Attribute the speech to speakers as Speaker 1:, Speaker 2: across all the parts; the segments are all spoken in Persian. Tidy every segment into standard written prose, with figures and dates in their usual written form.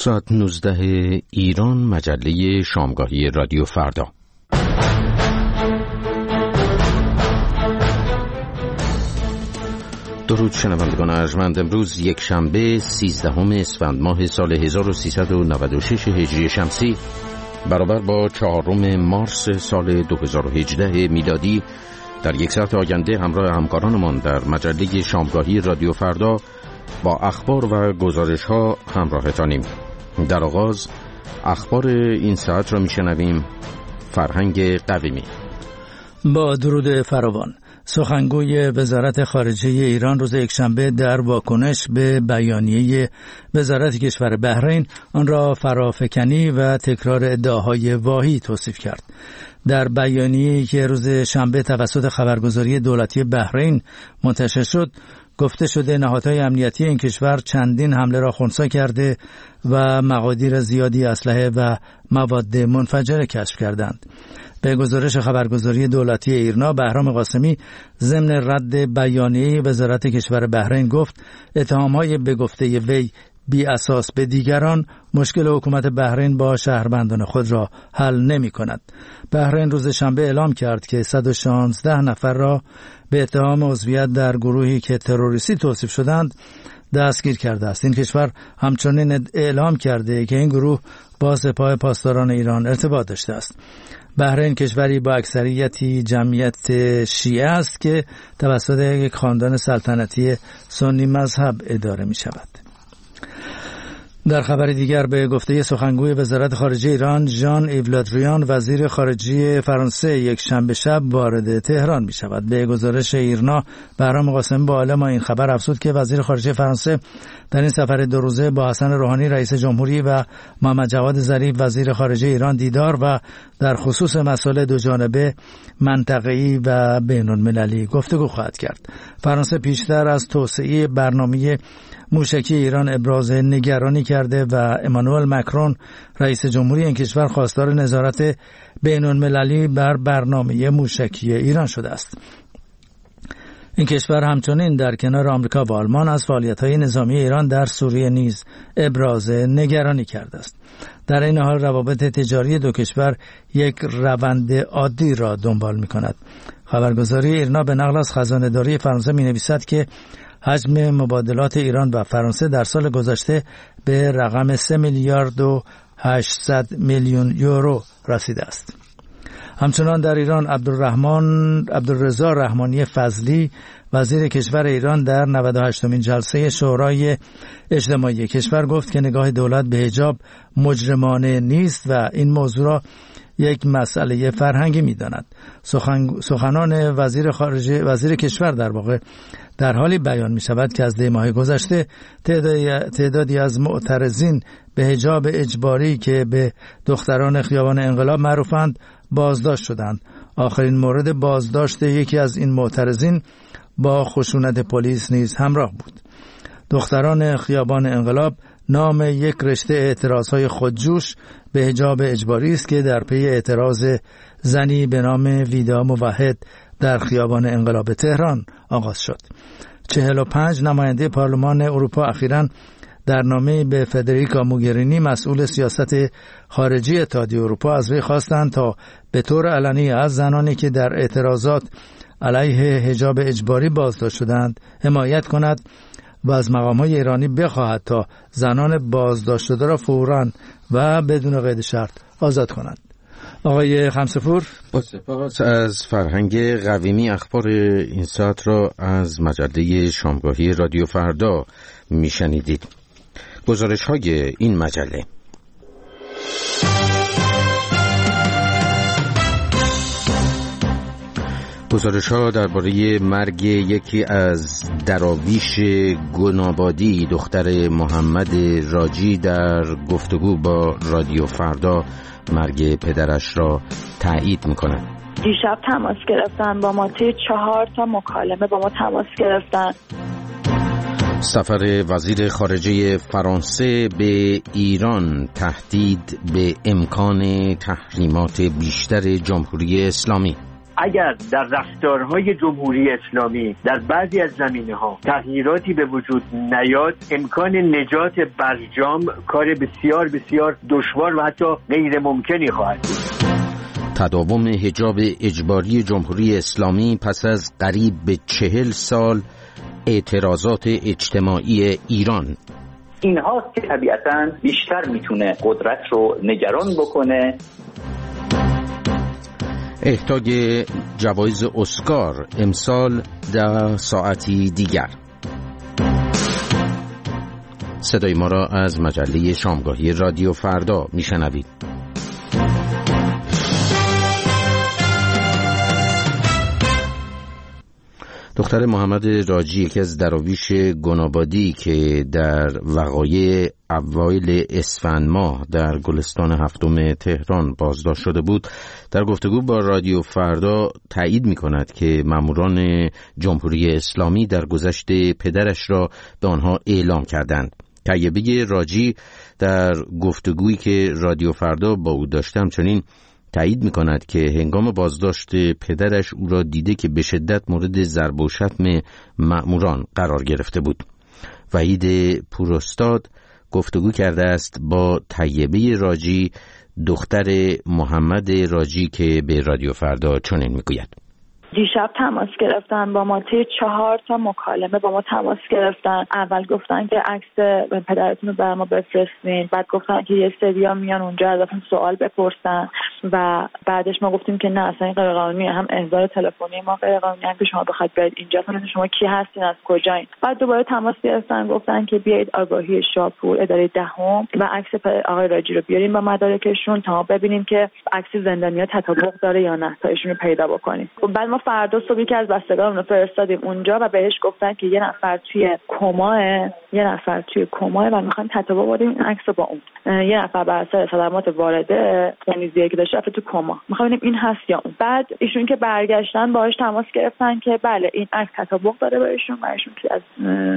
Speaker 1: ساعت 19 ایران، مجله شامگاهی رادیو فردا. درود شنوندگان ارجمند. امروز یک شنبه 13 اسفند ماه سال 1396 هجری شمسی برابر با 4 مارس سال 2018 میلادی در یک ساعت آینده همراه همکارانمان در مجله شامگاهی رادیو فردا با اخبار و گزارش ها همراهتانیم. در آغاز اخبار این ساعت را میشنویم. فرهنگ قویمی.
Speaker 2: با درود فراوان. سخنگوی وزارت خارجه ایران روز یکشنبه در واکنش به بیانیه وزارت کشور بحرین آن را فرافکنی و تکرار ادعاهای واهی توصیف کرد. در بیانیه‌ای که روز شنبه توسط خبرگزاری دولتی بحرین منتشر شد، گفته شده نهادهای امنیتی این کشور چندین حمله را خنثی کرده و مقادیر زیادی اسلحه و مواد منفجره کشف کردند. به گزارش خبرگزاری دولتی ایرنا، بهرام قاسمی ضمن رد بیانیه وزارت کشور بحرین گفت اتهام‌های به گفته وی بی اساس به دیگران مشکل حکومت بحرین با شهروندان خود را حل نمی کند. بحرین روز شنبه اعلام کرد که 116 نفر را به اتهام عضویت در گروهی که تروریستی توصیف شدند دستگیر کرده است. این کشور همچنین اعلام کرده که این گروه با سپاه پاسداران ایران ارتباط داشته است. بحرین کشوری با اکثریتی جمعیت شیعه است که توسط یک خاندان سلطنتی سنی مذهب اداره می شود. در خبر دیگر، به گفته سخنگوی وزارت خارجه ایران ژان ایو له دریان، وزیر خارجه فرانسه یک شنبه شب وارد تهران می شود. به گزارش ایرنا، بهرام قاسمی با اعلام این خبر افزود که وزیر خارجه فرانسه در این سفر 2 روزه با حسن روحانی رئیس جمهوری و محمد جواد ظریف وزیر خارجه ایران دیدار و در خصوص مسائل دوجانبه، منطقه‌ای و بین‌المللی گفتگو خواهد کرد. فرانسه پیشتر از توسعه برنامه موشکی ایران ابراز نگرانی کرده و امانوئل مکرون رئیس جمهوری این کشور خواستار نظارت بین‌المللی بر برنامه موشکی ایران شده است. این کشور همچنین در کنار آمریکا و آلمان از فعالیت‌های نظامی ایران در سوریه نیز ابراز نگرانی کرده است. در این حال روابط تجاری دو کشور یک روند عادی را دنبال می‌کند. خبرگزاری ایرنا به نقل از خزانه‌داری فرانسه می‌نویسد که حجم مبادلات ایران و فرانسه در سال گذشته به رقم 3 میلیارد و 800 میلیون یورو رسیده است. همچنان در ایران عبدالرضا رحمانی فضلی وزیر کشور ایران در 98مین جلسه شورای اجتماعی کشور گفت که نگاه دولت به حجاب مجرمانه نیست و این موضوع را یک مسئله فرهنگی می‌داند. سخنان وزیر کشور در واقع در حالی بیان می‌شود که از دی ماه گذشته تعدادی از معترضین به حجاب اجباری که به دختران خیابان انقلاب معروفند بازداشت شدند. آخرین مورد بازداشت یکی از این معترضین با خشونت پلیس نیز همراه بود. دختران خیابان انقلاب نام یک رشته اعتراضهای خودجوش به حجاب اجباری است که در پی اعتراض زنی به نام ویدا موحد در خیابان انقلاب تهران آغاز شد. 45 نماینده پارلمان اروپا اخیراً در نامه‌ای به فدریکا موگرینی مسئول سیاست خارجی اتحادیه اروپا از وی خواستند تا به طور علنی از زنانی که در اعتراضات علیه حجاب اجباری بازداشت شدند حمایت کند و از مقام‌های ایرانی بخواهد تا زنان بازداشت شده را فوراً و بدون قید شرط آزاد کنند. آقای خمسه‌پور،
Speaker 1: با سپاس از فرهنگ قویمی اخبار این ساعت را از مجله شامگاهی رادیو فردا میشنیدید. گزارش های این مجله: گزارش ها درباره مرگ یکی از دراویش گنابادی دختر محمد راجی در گفتگو با رادیو فردا مرگ پدرش را تایید می‌کند.
Speaker 3: دیشب تماس گرفتن با ما، 4 تا مکالمه با ما تماس گرفتن.
Speaker 1: سفر وزیر خارجه فرانسه به ایران، تهدید به امکان تحریمات بیشتر جمهوری اسلامی.
Speaker 4: اگر در رفتارهای جمهوری اسلامی در بعضی از زمینه‌ها تغییراتی به وجود نیاد، امکان نجات برجام کار بسیار بسیار دشوار و حتی غیر ممکنی خواهد بود.
Speaker 1: تداوم حجاب اجباری جمهوری اسلامی پس از قریب به 40 سال اعتراضات اجتماعی ایران.
Speaker 5: این هاست که طبیعتاً بیشتر میتونه قدرت رو نگران بکنه.
Speaker 1: احتاج جوایز اسکار امسال در ساعتی دیگر. صدای ما را از مجله شامگاهی رادیو فردا میشنوید. دختر محمد راجی، یکی از دراویش گنابادی که در وقایع اوایل اسفند ماه در گلستان هفتم تهران بازداشت شده بود، در گفتگو با رادیو فردا تایید می‌کند که ماموران جمهوری اسلامی در گذشت پدرش را به آنها اعلام کردند. طیبه راجی در گفتگویی که رادیو فردا با او داشتم چنین تایید می‌کند که هنگام بازداشت پدرش او را دیده که به شدت مورد ضرب و شتم مأموران قرار گرفته بود. وحید پوراستاد گفتگو کرده است با طیبه راجی، دختر محمد راجی، که به رادیو فردا چنین میگوید:
Speaker 3: دیشب تماس گرفتن با ما، طی 4 مکالمه با ما تماس گرفتن. اول گفتن که عکس پدرتون رو برای ما بفرستین، بعد گفتن که یه سریا میان اونجا ازتون سوال بپرسن و بعدش ما گفتیم که نه، اصلا این غیر قانونیه، هم احضار تلفنی ما غیر قانونیه، هم که شما بخواید برید اینجا کنید شما کی هستین، از کجایین. بعد دوباره تماس گرفتن، گفتن که بیایید آگاهی شاپور اداره دهم و عکس آقای راجی رو بیارین با مدارکشون تا ببینیم که عکس زندانیا تطابق داره یا نه تا ایشون رو پیدا بکنیم. بعد ما فردا صبحی که از بستگان رو فرستادیم اونجا و بهش گفتن که یه نفر توی کماه و میخوایم تطابق بدیم این عکس با اون. یه نفر بر اساس صدمات وارده یعنی که داشته رفته تو کما، میخوایم ببینیم این هست یا اون. بعد ایشون که برگشتن باهاش تماس گرفتن که بله این عکس تطابق داره با ایشون و ایشون که از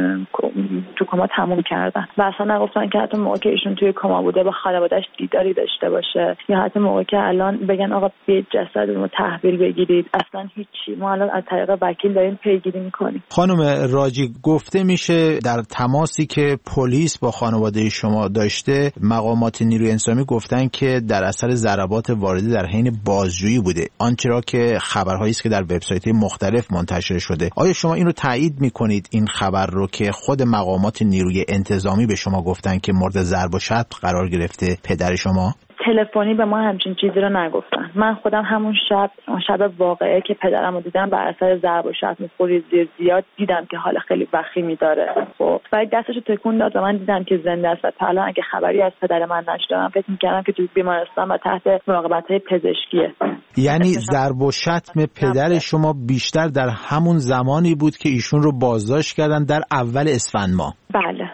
Speaker 3: تو کما تموم کردن و اصلا نگفتن که حتی موقعی که ایشون توی کما بوده با خانواده‌اش دیداری داشته باشه یا حتی موقعی که الان بگن آقا بیاید جسدمون تحویل بگیرید، اصلا هیچی. ما الان از طریق وکیل داریم پیگیری میکنیم.
Speaker 6: خانم راجی، گفته میشه در تماسی که پلیس با خانواده شما داشته، مقامات نیروی انتظامی گفتن که در اثر ضربات وارده در حین بازجویی بوده، آنچه را که خبرهایی است که در وبسایت‌های مختلف منتشر شده. آیا شما این رو تایید میکنید، این خبر رو که خود مقامات نیروی انتظامی به شما گفتن که مورد ضرب و شتم قرار گرفته پدر شما؟
Speaker 3: تلفنی به ما همچین چیزی رو نگفتن. من خودم همون شب واقعه که پدرم رو دیدم بر اثر ضرب و شتم خونریزی زیاد دیدم که حال خیلی وخیمی داره. خب ولی دستشو تکون داد و من دیدم که زنده است و تا الان اگه خبری از پدر من نشدم فکر می‌کردم که تو بیمارستان و تحت مراقبت‌های پزشکیه.
Speaker 6: یعنی ضرب و شتم پدر شما بیشتر در همون زمانی بود که ایشون رو بازداشت کردن در اول اسفند ماه؟
Speaker 3: بله.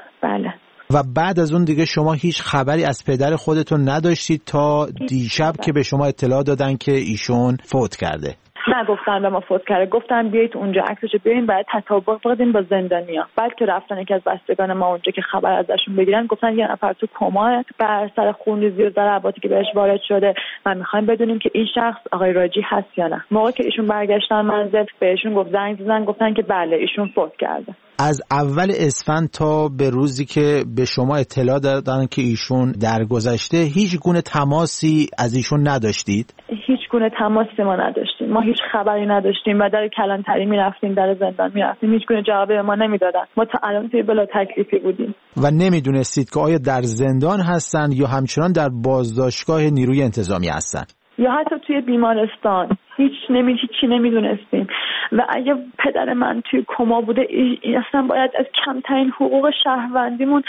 Speaker 6: و بعد از اون دیگه شما هیچ خبری از پدر خودتون نداشتید تا دیشب که به شما اطلاع دادن که ایشون فوت کرده؟
Speaker 3: نه، گفتن به ما فوت کرده، گفتن بیایید اونجا عکسشو بیارین برای تطابق بدین با زندانیا. بعد که رفتن یکی از بستگان ما اونجا که خبر ازشون بگیرن گفتن یه نفر تو کما بر سر خونریزی و ضرباتی که بهش وارد شده و میخوایم بدونیم که این شخص آقای راجی هست یا نه. موقعی که ایشون برگشتن منزل بهشون زنگ زدن گفتن که بله ایشون فوت کرده.
Speaker 6: از اول اسفند تا به روزی که به شما اطلاع دادن که ایشون درگذشته هیچ گونه تماسی از ایشون نداشتید؟
Speaker 3: هیچ گونه تماسی ما نداشتیم. ما هیچ خبری نداشتیم و در کلانتری میرفتیم، در زندان میرفتیم، هیچ گونه جوابی به ما نمیدادن. ما تا الان توی بلا تکلیفی بودیم
Speaker 6: و نمیدونستید که آیا در زندان هستن یا همچنان در بازداشتگاه نیروی انتظامی هستن
Speaker 3: یا حتی توی بیمارستان. هیچی نمیدونستیم و اگه پدر من توی کما بوده اصلا باید از کمترین حقوق شهروندیمون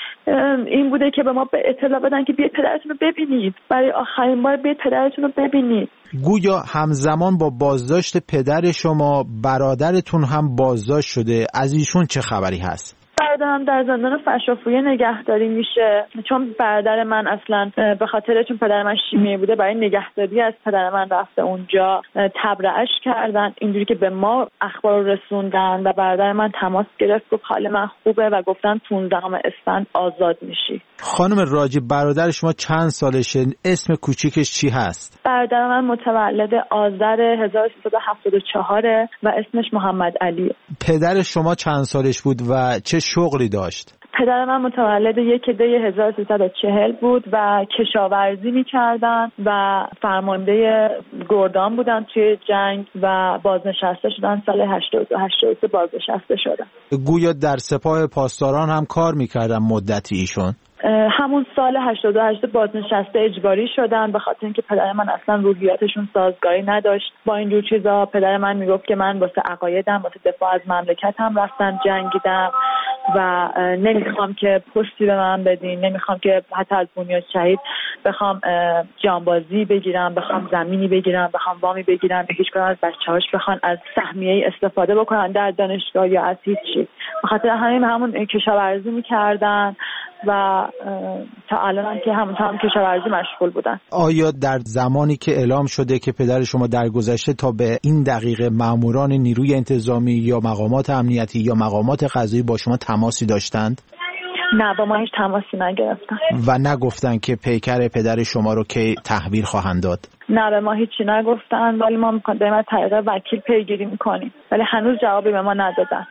Speaker 3: این بوده که به ما به اطلاع بدن که بیاید پدرتون رو ببینید، برای آخرین بار بیاید پدرتون رو ببینید.
Speaker 6: گویا همزمان با بازداشت پدر شما برادرتون هم بازداشت شده، از ایشون چه خبری هست؟
Speaker 3: برادرم در زندان فشافویه نگهداری میشه، چون برادر من اصلا به خاطر چون پدر من شیمیایی بوده برای نگهداری از پدر من رفته اونجا، تبرئه‌اش کردن اینجوری که به ما اخبار رو رسوندن و برادر من تماس گرفت گفت حال من خوبه و گفتن 15 اسفند آزاد میشی.
Speaker 6: خانم راجی، برادر شما چند سالشه؟ اسم کوچیکش چی هست؟
Speaker 3: برادر من متولد آذر 1374 و اسمش محمد علیه.
Speaker 6: پدر شما چند سالش بود و چه شغلی داشت؟
Speaker 3: پدر من متولد 1 دی 1340 بود و کشاورزی می‌کردن و فرمانده گردان بودن توی جنگ و بازنشسته شدن. سال 82 بازنشسته شدن.
Speaker 6: گویا در سپاه پاسداران هم کار می‌کردن مدتی ایشون؟
Speaker 3: همون سال 88 بازنشسته اجباری شدن به خاطر اینکه پدر من اصلا روحیاتشون سازگاری نداشت با اینجور چیزا. پدر من میگفت که من واسه عقایدم، واسه دفاع از مملکتم رفتم جنگیدم و نمیخوام که پستی به من بدین، نمیخوام که حتی از بنیاد شهید بخوام جانبازی بگیرم، بخوام زمینی بگیرم، بخوام وامی بگیرم، هیچ کدوم از بچه‌هاش بخوان از سهمیه استفاده بکنن در دانشگاه یا از هیچ چیز. به خاطر همون کشاورزی میکردن و تا الان که هم کشاورزی مشغول بودن.
Speaker 6: آیا در زمانی که اعلام شده که پدر شما درگذشته تا به این دقیقه ماموران نیروی انتظامی یا مقامات امنیتی یا مقامات قضایی با شما تماسی داشتند؟
Speaker 3: نه، با ما هیچ تماسی نگرفتن.
Speaker 6: و نگفتن که پیکر پدر شما رو که تحویل خواهند داد؟
Speaker 3: نه، به ما هیچی نگفتن، ولی ما دائما از طریق وکیل پیگیری میکنیم، ولی هنوز جوابی به ما ندادن.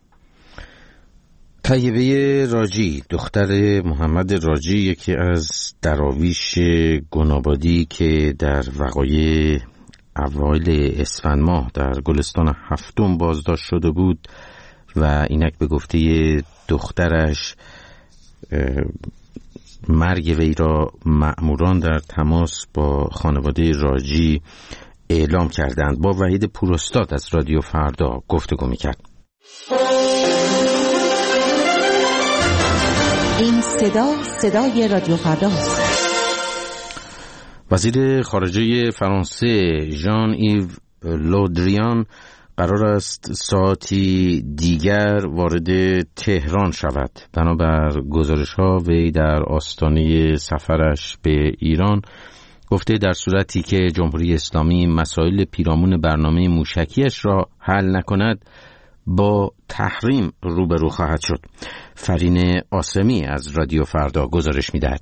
Speaker 1: طیبه راجی، دختر محمد راجی، یکی از دراویش گنابادی که در وقایع اوایل اسفند ماه در گلستان هفتم بازداشت شده بود و اینک به گفته دخترش مرگ وی را مأموران در تماس با خانواده راجی اعلام کردند. با وحید پوراستاد از رادیو فردا گفتگو می‌کرد.
Speaker 7: این صدای رادیو فردا است.
Speaker 1: وزیر خارجه فرانسه ژان ایو لودریان قرار است ساعتی دیگر وارد تهران شود. بنابر گزارش‌ها وی در آستانه سفرش به ایران گفته در صورتی که جمهوری اسلامی مسائل پیرامون برنامه موشکیش را حل نکند با تحریم روبرو خواهد شد. فرین آسمی از رادیو فردا گزارش می‌دهد.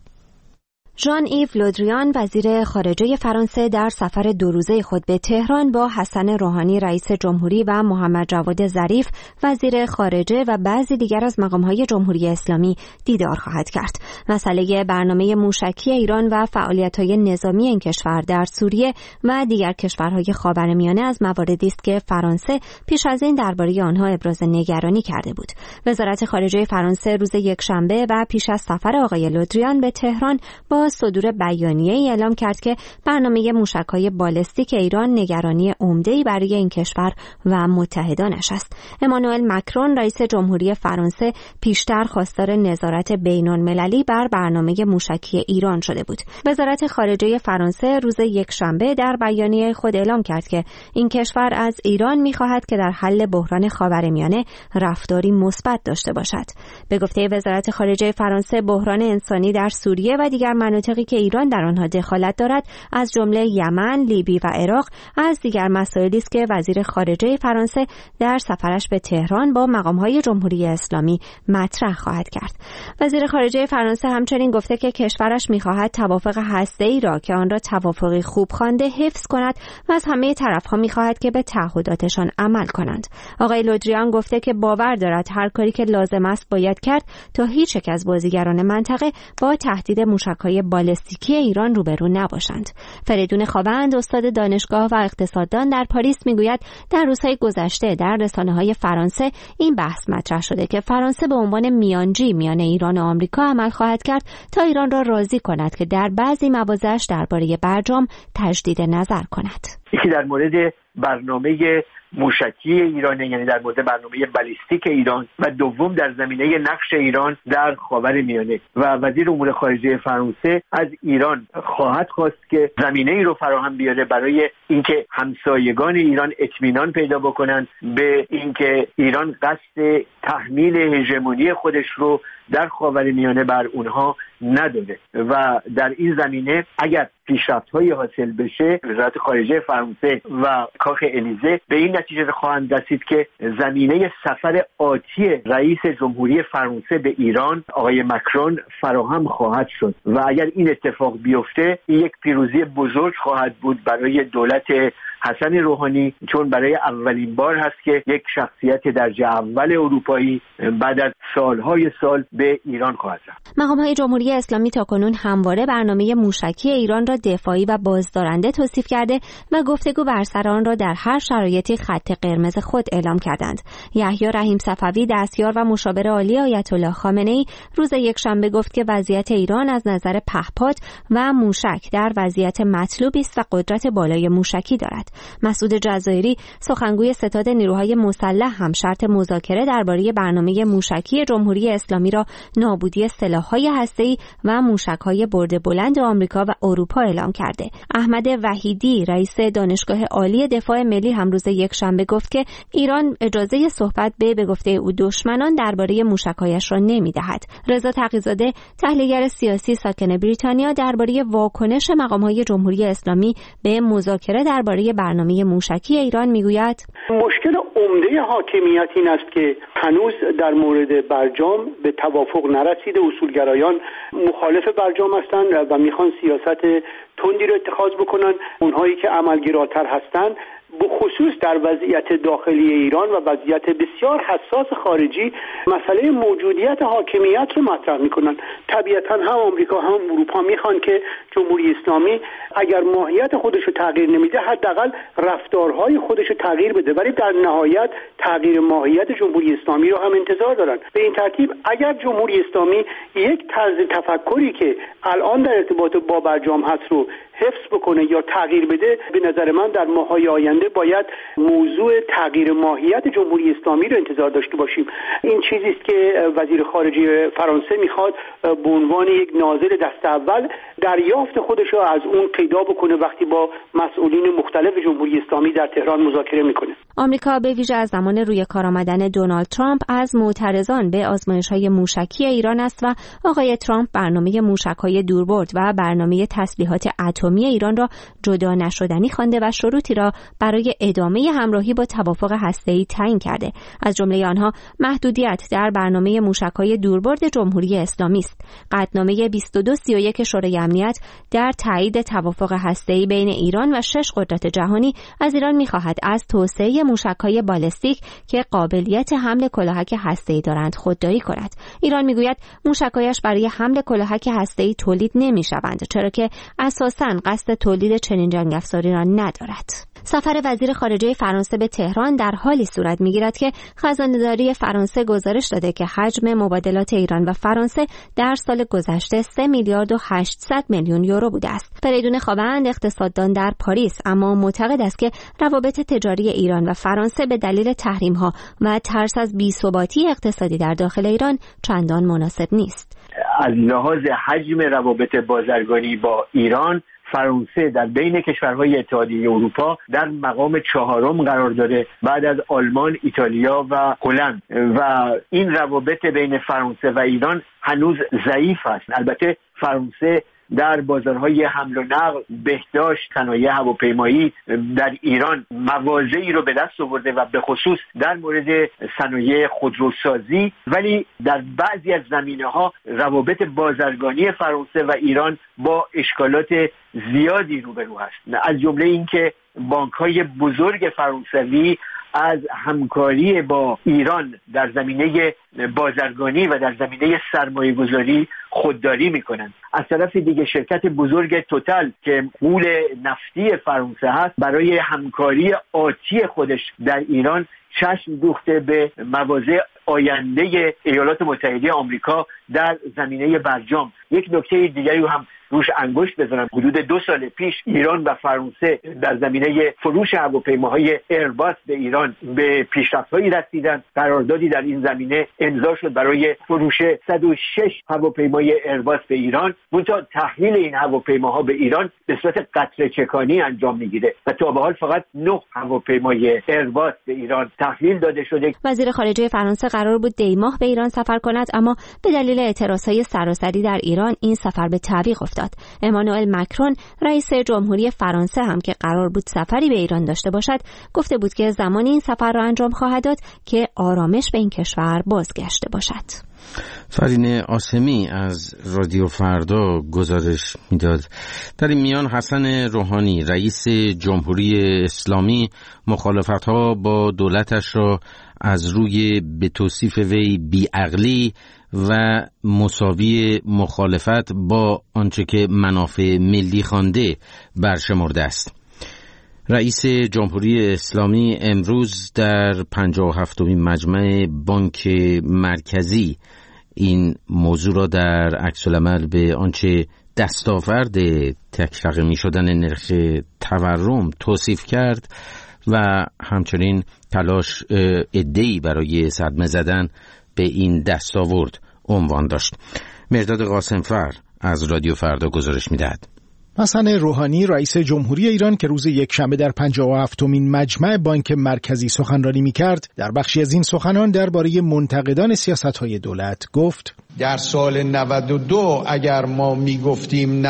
Speaker 8: ژان ایو لودریان وزیر خارجه فرانسه در سفر 2 روزه خود به تهران با حسن روحانی رئیس جمهوری و محمد جواد ظریف وزیر خارجه و بعضی دیگر از مقام‌های جمهوری اسلامی دیدار خواهد کرد. مسئله برنامه موشکی ایران و فعالیت‌های نظامی این کشور در سوریه و دیگر کشورهای خاورمیانه از مواردی است که فرانسه پیش از این درباره آنها ابراز نگرانی کرده بود. وزارت خارجه فرانسه روز یکشنبه و پیش از سفر آقای لودریان به تهران با صدور بیانیه‌ای اعلام کرد که برنامه موشک‌های بالستیک ایران نگرانی عمده‌ای برای این کشور و متحدانش است. امانوئل مکرون رئیس جمهوری فرانسه پیشتر خواستار نظارت بین‌المللی بر برنامه موشکی ایران شده بود. وزارت خارجه فرانسه روز یکشنبه در بیانیه خود اعلام کرد که این کشور از ایران می‌خواهد که در حل بحران خاورمیانه رفتاری مثبت داشته باشد. به گفته وزارت خارجه فرانسه بحران انسانی در سوریه و دیگر مناطقی که ایران در آنها دخالت دارد از جمله یمن، لیبی و عراق از دیگر مسائلی است که وزیر خارجه فرانسه در سفرش به تهران با مقام‌های جمهوری اسلامی مطرح خواهد کرد. وزیر خارجه فرانسه همچنین گفته که کشورش می‌خواهد توافق هسته‌ای را که آن را توافقی خوب خوانده حفظ کند و از همه طرف‌ها می‌خواهد که به تعهداتشان عمل کنند. آقای لودریان گفته که باور دارد هر کاری که لازم است باید کرد تا هیچ یک از بازیگران منطقه با تهدید موشک‌های بالستیکی ایران روبرو نباشند. فریدون خاوند استاد دانشگاه و اقتصاددان در پاریس میگوید در روزهای گذشته در رسانه‌های فرانسه این بحث مطرح شده که فرانسه به عنوان میانجی میان ایران و آمریکا عمل خواهد کرد تا ایران را راضی کند که در بعضی مواضعش درباره برجام تجدید نظر کند.
Speaker 4: یکی در مورد برنامه موشکی ایران، یعنی در مورد برنامه بالیستیک ایران، و دوم در زمینه نقش ایران در خاورمیانه. و وزیر امور خارجه فرانسه از ایران خواهد خواست که زمینه‌ای رو فراهم بیاره برای اینکه همسایگان ایران اطمینان پیدا بکنن به اینکه ایران قصد تحمیل هژمونی خودش رو در خاورمیانه بر اونها نداره. و در این زمینه اگر پیشرفت‌های حاصل بشه، وزارت خارجه فرانسه و کاخ الیزه به این نتیجه خواهند رسید که زمینه سفر آتی رئیس جمهوری فرانسه به ایران آقای مکرون فراهم خواهد شد و اگر این اتفاق بیفته این یک پیروزی بزرگ خواهد بود برای دولت حسن روحانی، چون برای اولین بار هست که یک شخصیت درجه اول اروپایی بعد از سالهای سال به ایران خواهد رفت.
Speaker 8: مقام‌های جمهوری اسلامی تاکنون همواره برنامه موشکی ایران را دفاعی و بازدارنده توصیف کرده و گفتگو بر سر آن را در هر شرایطی خط قرمز خود اعلام کردند. یحیی رحیم صفوی، دستیار و مشاور عالی آیت الله خامنه‌ای، روز یکشنبه گفت که وضعیت ایران از نظر پهپاد و موشک در وضعیت مطلوبی است و قدرت بالای موشکی دارد. مسعود جزایری، سخنگوی ستاد نیروهای مسلح، هم شرط مذاکره درباره برنامه موشکی جمهوری اسلامی را نابودی سلاح‌های هسته‌ای و موشک‌های برد بلند آمریکا و اروپا اعلام کرده. احمد وحیدی، رئیس دانشگاه عالی دفاع ملی، هم روز یکشنبه گفت که ایران اجازه صحبت به گفته او دشمنان درباره موشک‌هایش را نمی‌دهد. رضا تقی‌زاده، تحلیلگر سیاسی ساکن بریتانیا، درباره واکنش مقام‌های جمهوری اسلامی به مذاکره درباره برنامه موشکی ایران میگوید:
Speaker 9: مشکل عمده حاکمیت این است که هنوز در مورد برجام به توافق نرسیده. اصولگرایان مخالف برجام هستند و میخوان سیاست تندی رو اتخاذ بکنن. اونهایی که عملگراتر هستند به خصوص در وضعیت داخلی ایران و وضعیت بسیار حساس خارجی مسئله موجودیت حاکمیت رو مطرح میکنن. طبیعتا هم آمریکا هم اروپا میخوان که جمهوری اسلامی اگر ماهیت خودش رو تغییر نمیده حداقل رفتارهای خودش رو تغییر بده، ولی در نهایت تغییر ماهیت جمهوری اسلامی رو هم انتظار دارن. به این ترتیب اگر جمهوری اسلامی یک طرز تفکری که الان در ارتباط با برجام هست رو حفظ بکنه یا تغییر بده، به نظر من در ماه‌های آینده باید موضوع تغییر ماهیت جمهوری اسلامی رو انتظار داشته باشیم. این چیزی است که وزیر خارجه فرانسه میخواد به عنوان یک ناظر دست اول دریافت خودش رو از اون پیدا بکنه وقتی با مسئولین مختلف جمهوری اسلامی در تهران مذاکره میکنه.
Speaker 8: آمریکا به ویژه از زمان روی کار آمدن دونالد ترامپ از معترضان به آزمایش‌های موشکی ایران است و آقای ترامپ برنامه موشک‌های دوربرد و برنامه تسلیحات اتمی ایران را جدا نشدنی خوانده و شروطی را برای ادامه همراهی با توافق هسته‌ای تعیین کرده. از جمله آنها محدودیت در برنامه موشک‌های دوربرد جمهوری اسلامی است. قطعنامه 2231 شورای امنیت در تایید توافق هسته‌ای بین ایران و 6 قدرت جهانی از ایران می‌خواهد از توسعه موشک‌های بالستیک که قابلیت حمل کلاهک هسته‌ای دارند خودداری کند. ایران می‌گوید موشک‌هایش برای حمل کلاهک هسته‌ای تولید نمی‌شوند، چرا که اساساً قصد تولید چنین جنگ افزاری را ندارد. سفر وزیر خارجه فرانسه به تهران در حالی صورت می‌گیرد که خزانه‌داری فرانسه گزارش داده که حجم مبادلات ایران و فرانسه در سال گذشته 3 میلیارد و 800 میلیون یورو بوده است. فریدون خوابند، اقتصاددان در پاریس، اما معتقد است که روابط تجاری ایران و فرانسه به دلیل تحریم‌ها و ترس از بی‌ثباتی اقتصادی در داخل ایران چندان مناسب نیست.
Speaker 4: از لحاظ حجم روابط بازرگانی با ایران، فرانسه در بین کشورهای اتحادیه اروپا در مقام 4 قرار داره بعد از آلمان، ایتالیا و هلند و این روابط بین فرانسه و ایران هنوز ضعیف است. البته فرانسه در بازارهای حمل و نقل، بهداشت، صنایع هواپیمایی در ایران مواضعی رو به دست آورده و به خصوص در مورد صنایع خودروسازی، ولی در بعضی از زمینه‌ها روابط بازرگانی فرانسه و ایران با اشکالات زیادی روبرو هست. از جمله اینکه بانک‌های بزرگ فرانسوی از همکاری با ایران در زمینه بازرگانی و در زمینه سرمایه‌گذاری خودداری میکنند. از طرف دیگه شرکت بزرگ توتال که غول نفتی فرانسه هست برای همکاری آتی خودش در ایران چشم دوخته به مواضع آینده ایالات متحده آمریکا در زمینه برجام. یک نکته دیگری هم روش انگشت بزنم. حدود 2 سال پیش ایران و فرانسه در زمینه فروش هواپیماهای ایرباس به ایران به پیشرفت‌هایی رسیدند. قراردادی در این زمینه امضا شد برای فروش 106 هواپیمای ایرباس به ایران. منتها تحویل این هواپیماها به ایران به صورت قطره چکانی انجام میگیره و تا به حال فقط 9 هواپیمای ایرباس به ایران تحویل داده شده.
Speaker 8: وزیر خارجه فرانسه قرار بود دی ماه به ایران سفر کند، اما به دلیل اعتراضهای سراسری در ایران این سفر به تعویق افتاد. امانوئل مکرون رئیس جمهوری فرانسه هم که قرار بود سفری به ایران داشته باشد، گفته بود که زمانی این سفر را انجام خواهد داد که آرامش به این کشور بازگشته باشد.
Speaker 1: فرین آسمی از رادیو فردا گزارش میداد. در این میان حسن روحانی رئیس جمهوری اسلامی مخالفت‌ها با دولتش را از روی به توصیف وی بیعقلی و مساوی مخالفت با آنچه که منافع ملی خوانده برشمرده است. رئیس جمهوری اسلامی امروز در 57مین مجمع بانک مرکزی این موضوع را در عکس‌العمل به آنچه دستاورد تک‌رقمی شدن نرخ تورم توصیف کرد و همچنین تلاش عده‌ای برای صدمه زدن به این دستاورد عنوان داشت. مرداد قاسمفر از رادیو فردا گزارش می‌دهد.
Speaker 10: حسن روحانی رئیس جمهوری ایران که روز یکشنبه در 57مین مجمع بانک مرکزی سخنرانی می‌کرد، در بخشی از این سخنان درباره منتقدان سیاست‌های دولت گفت:
Speaker 11: در سال 92 اگر ما می‌گفتیم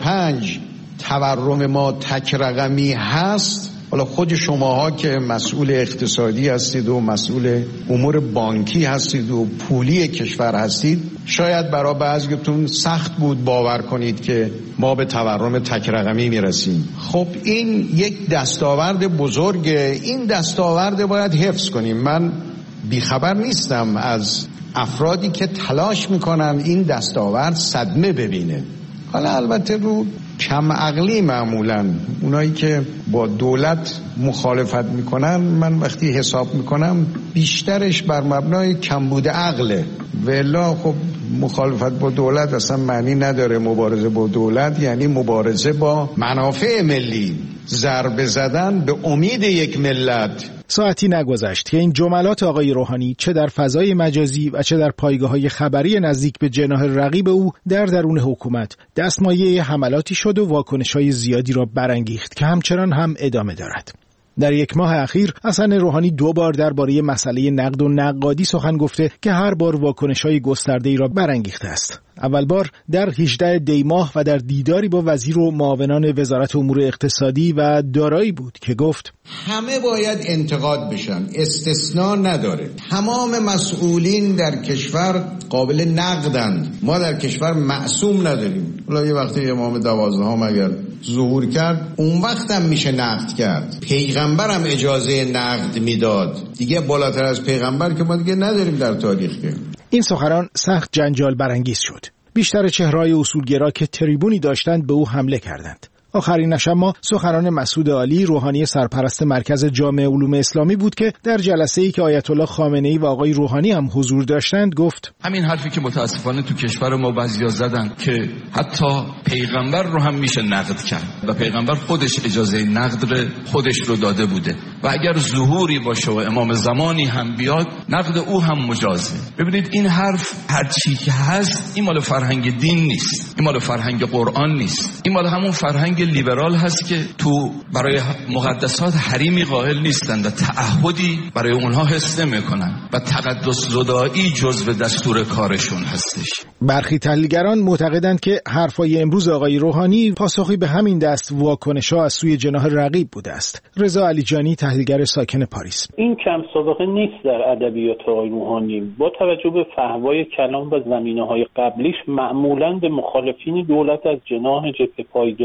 Speaker 11: 95 تورم ما تک رقمی هست، حالا خود شماها که مسئول اقتصادی هستید و مسئول امور بانکی هستید و پولی کشور هستید، شاید برای بعضیتون سخت بود باور کنید که ما به تورم تک رقمی میرسیم. خب این یک دستاورد بزرگه، این دستاورد باید حفظ کنیم. من بیخبر نیستم از افرادی که تلاش میکنن این دستاورد صدمه ببینه. حالا البته رو کم عقلی معمولاً اونایی که با دولت مخالفت میکنن، من وقتی حساب میکنم بیشترش بر مبنای کمبود عقله. والا خب مخالفت با دولت اصلا معنی نداره. مبارزه با دولت یعنی مبارزه با منافع ملی، ضربه زدن به امید یک ملت.
Speaker 10: ساعتی نگذشت که این جملات آقای روحانی چه در فضای مجازی و چه در پایگاه‌های خبری نزدیک به جناح رقیب او در درون حکومت دستمایه حملاتی شد و واکنش‌های زیادی را برانگیخت که همچنان هم ادامه دارد. در یک ماه اخیر حسن روحانی 2 بار درباره مسئله نقد و نقادی سخن گفته که هر بار واکنش‌های گسترده‌ای را برانگیخته است. اول بار در 18 دی ماه و در دیداری با وزیر و معاونان وزارت امور اقتصادی و دارایی بود که گفت:
Speaker 11: همه باید انتقاد بشن، استثناء نداره. تمام مسئولین در کشور قابل نقدند. ما در کشور معصوم نداریم. حالا یه وقتی امام 12 اگر ظهور کرد اون وقت هم میشه نقد کرد. پیغمبرم اجازه نقد میداد. دیگه بالاتر از پیغمبر که ما دیگه نداریم در تاریخ.
Speaker 10: این سخنان سخت جنجال برانگیز شد. بیشتر چهره‌های اصولگرا که تریبونی داشتند به او حمله کردند. آخرینش اما سخنان مسعود عالی روحانی سرپرست مرکز جامع علوم اسلامی بود که در جلسه‌ای که آیت الله خامنه‌ای و آقای روحانی هم حضور داشتند گفت:
Speaker 12: همین حرفی که متاسفانه تو کشور ما بعضیا زدن که حتی پیغمبر رو هم میشه نقد کرد و پیغمبر خودش اجازه نقد خودش رو داده بوده و اگر ظهوری باشه و امام زمانی هم بیاد نقد او هم مجازه. ببینید این حرف هر چی که هست این مال فرهنگ دین نیست، این مال فرهنگ قرآن نیست، این مال همون فرهنگ لیبرال هست که تو برای مقدسات حریمی قائل نیستن و تعهدی برای اونها حس نمی‌کنن و تقدس زدایی جزو دستور کارشون هستش.
Speaker 10: برخی تحلیلگران معتقدند که حرفای امروز آقای روحانی پاسخی به همین دست واکنش‌ها از سوی جناح رقیب بوده است. رضا علیجانی تحلیلگر ساکن پاریس:
Speaker 13: این کم سابقه نیست در ادبیات آقای روحانی. با توجه به فحوای کلام و زمینه‌های قبلیش معمولاً به مخالفین دولت از جناح جبهه پایداری و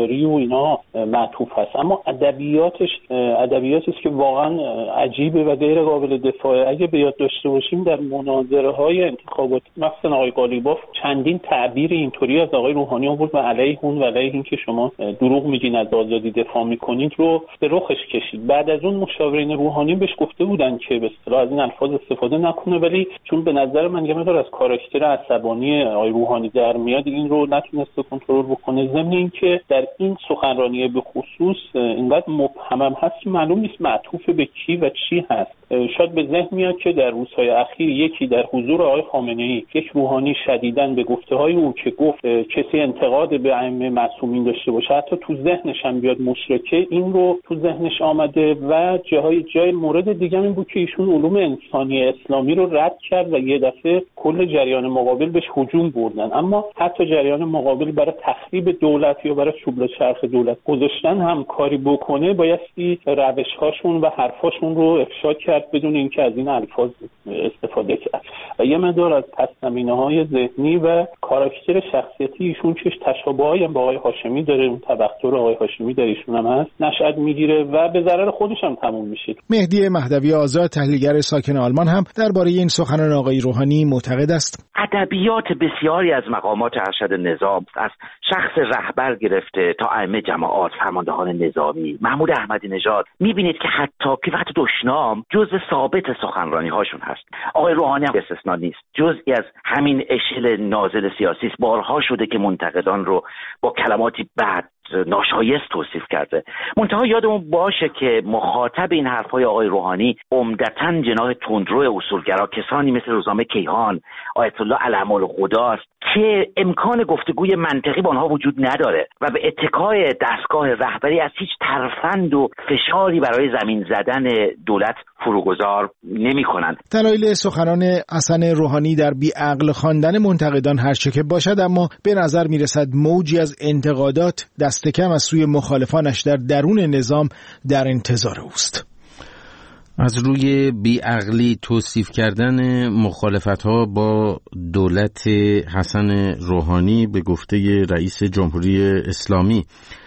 Speaker 13: اینا معطوف هست، اما ادبیاتی است که واقعا عجیبه و غیر قابل دفاعه. اگه به یاد داشته باشیم در مناظره های انتخابات مثلا آقای قالیباف چندین تعبیر اینطوری از آقای روحانی آورد و علیه اون و علیه این که شما دروغ میگین از آزادی دفاع میکنید رو به رخش کشید. بعد از اون مشاورین روحانی بهش گفته بودن که به اصطلاح از این الفاظ استفاده نکنه، ولی چون به نظر من یه مقدار از کاراکتر عصبانی آقای روحانی در میاد این رو نتونسته کنترل بکنه. ضمن اینکه در این سخنرانی به خصوص اینقدر مبهم هست معلوم نیست معطوف به کی و چی هست. شاید به ذهن میاد که در روزهای اخیر یکی در حضور آقای خامنه‌ای یک روحانی شدیداً به گفته‌های او که گفت کسی انتقاد به ائمه معصومین داشته باشه حتی تو ذهنش هم بیاد مشرکه، این رو تو ذهنش آمده و جای مورد دیگه این بود که ایشون علوم انسانی اسلامی رو رد کرد و یه دفعه کل جریان مقابل بهش هجوم بردن. اما حتی جریان مقابل برای تخریب دولت یا برای چوب چرخ دولت گذاشتن هم کاری بکنه بایستی روش‌هاشون و حرفاشون رو افشا کرد بدون اینکه از این الفاظ استفاده کرد. و یه مقدار از پس‌زمینه‌های ذهنی و کاراکتر شخصیتی ایشون که تشابه‌ای هم با آقای هاشمی داره، اون تبختر آقای هاشمی در ایشون هم هست، نشأت میگیره و به ضرر خودش هم تموم میشه.
Speaker 10: مهدی مهدوی آزاد تحلیلگر ساکن آلمان هم درباره این سخنان آقای روحانی معتقد است
Speaker 14: ادبیات بسیاری از مقامات ارشد نظام از شخص رهبر گرفته تا ائمه جماعات، فرماندهان نظامی، محمود احمدی نژاد میبینید که حتی که وقت دشنام جزء ثابت سخنرانی هاشون هست. آقای روحانی هم استثنا نیست، جزئی از همین اشل نازل سیاسی است. بارها شده که منتقدان رو با کلماتی بد ناشایست توصیف کرده. منتها یادمون باشه که مخاطب این حرفای آقای روحانی عمدتاً جناح تندرو اصولگرا، کسانی مثل روزنامه کیهان، آیت الله علم‌الخدا خداست که امکان گفتگوی منطقی با آنها وجود نداره و به اتکای دستگاه رهبری از هیچ ترفند و فشاری برای زمین زدن دولت فروگذار نمی‌کنند.
Speaker 10: دلایل سخنان حسن روحانی در بی‌عقل خواندن منتقدان هرچه که باشد، اما به نظر می‌رسد موجی از انتقادات دست کم از سوی مخالفانش در درون نظام در انتظار اوست.
Speaker 1: از روی بیعقلی توصیف کردن مخالفت‌ها با دولت حسن روحانی به گفته رئیس جمهوری اسلامی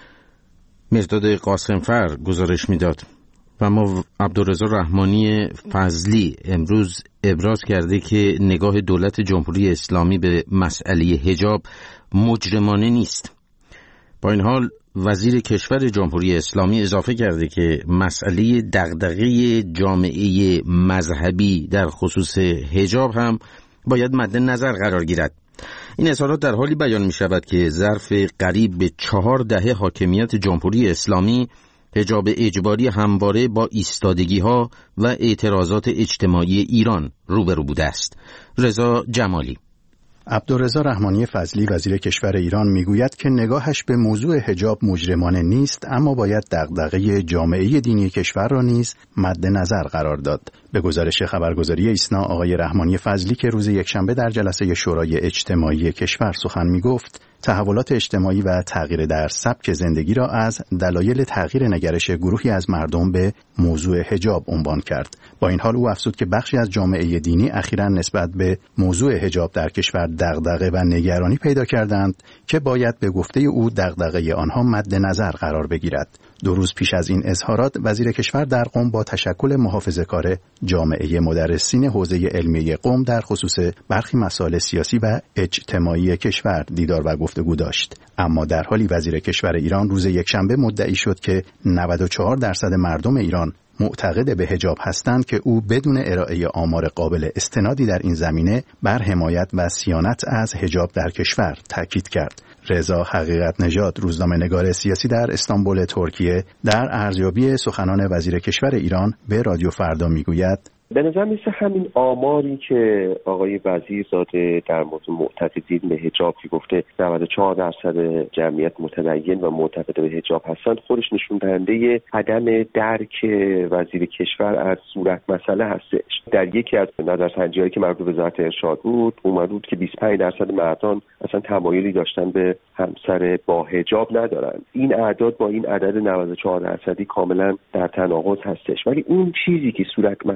Speaker 1: مرداد قاسمفر گزارش می‌داد و اما عبدالرضا رحمانی فضلی امروز ابراز کرده که نگاه دولت جمهوری اسلامی به مسئله حجاب مجرمانه نیست. با این حال وزیر کشور جمهوری اسلامی اضافه کرده که مسئله دغدغه جامعه مذهبی در خصوص حجاب هم باید مد نظر قرار گیرد. این اظهارات در حالی بیان می شود که ظرف قریب به 4 دهه حاکمیت جمهوری اسلامی حجاب اجباری همواره با ایستادگی‌ها و اعتراضات اجتماعی ایران روبرو بوده است. رضا جمالی.
Speaker 15: عبدالرضا رحمانی فضلی وزیر کشور ایران میگوید که نگاهش به موضوع حجاب مجرمانه نیست، اما باید دغدغه جامعه دینی کشور را نیز مد نظر قرار داد. به گزارش خبرگزاری ایسنا آقای رحمانی فضلی که روز یکشنبه در جلسه شورای اجتماعی کشور سخن میگفت، تحولات اجتماعی و تغییر در سبک زندگی را از دلایل تغییر نگرش گروهی از مردم به موضوع حجاب عنوان کرد. با این حال او افزود که بخشی از جامعه دینی اخیراً نسبت به موضوع حجاب در کشور دغدغه و نگرانی پیدا کردند که باید به گفته او دغدغه آنها مد نظر قرار بگیرد. 2 روز پیش از این اظهارات وزیر کشور در قم با تشکل محافظه‌کار جامعه مدرسین حوزه علمیه قم در خصوص برخی مسائل سیاسی و اجتماعی کشور دیدار و گفتگو داشت. اما در حالی وزیر کشور ایران روز یکشنبه مدعی شد که 94% مردم ایران معتقد به حجاب هستند که او بدون ارائه آمار قابل استنادی در این زمینه بر حمایت و صیانت از حجاب در کشور تاکید کرد. رضا حقیقت نژاد، روزنامه‌نگار سیاسی در استانبول ترکیه، در ارزیابی سخنان وزیر کشور ایران به رادیو فردا میگوید
Speaker 16: به نظر میسه همین آماری که آقای وزیر داده در مورد معتقدین به حجاب که گفته 94% جمعیت متدین و معتقد به حجاب هستند خودش نشون دهنده عدم درک وزیر کشور از صورت مسئله هستش. در یکی از نظرسنجی‌هایی که مربوط به وزارت ارشاد بود اومد بود که 25% مردان اصلا تمایلی داشتن به همسر با حجاب ندارن. این اعداد با این عدد 94% کاملا در تناقض هستش. ولی اون چیزی که صورت مسئله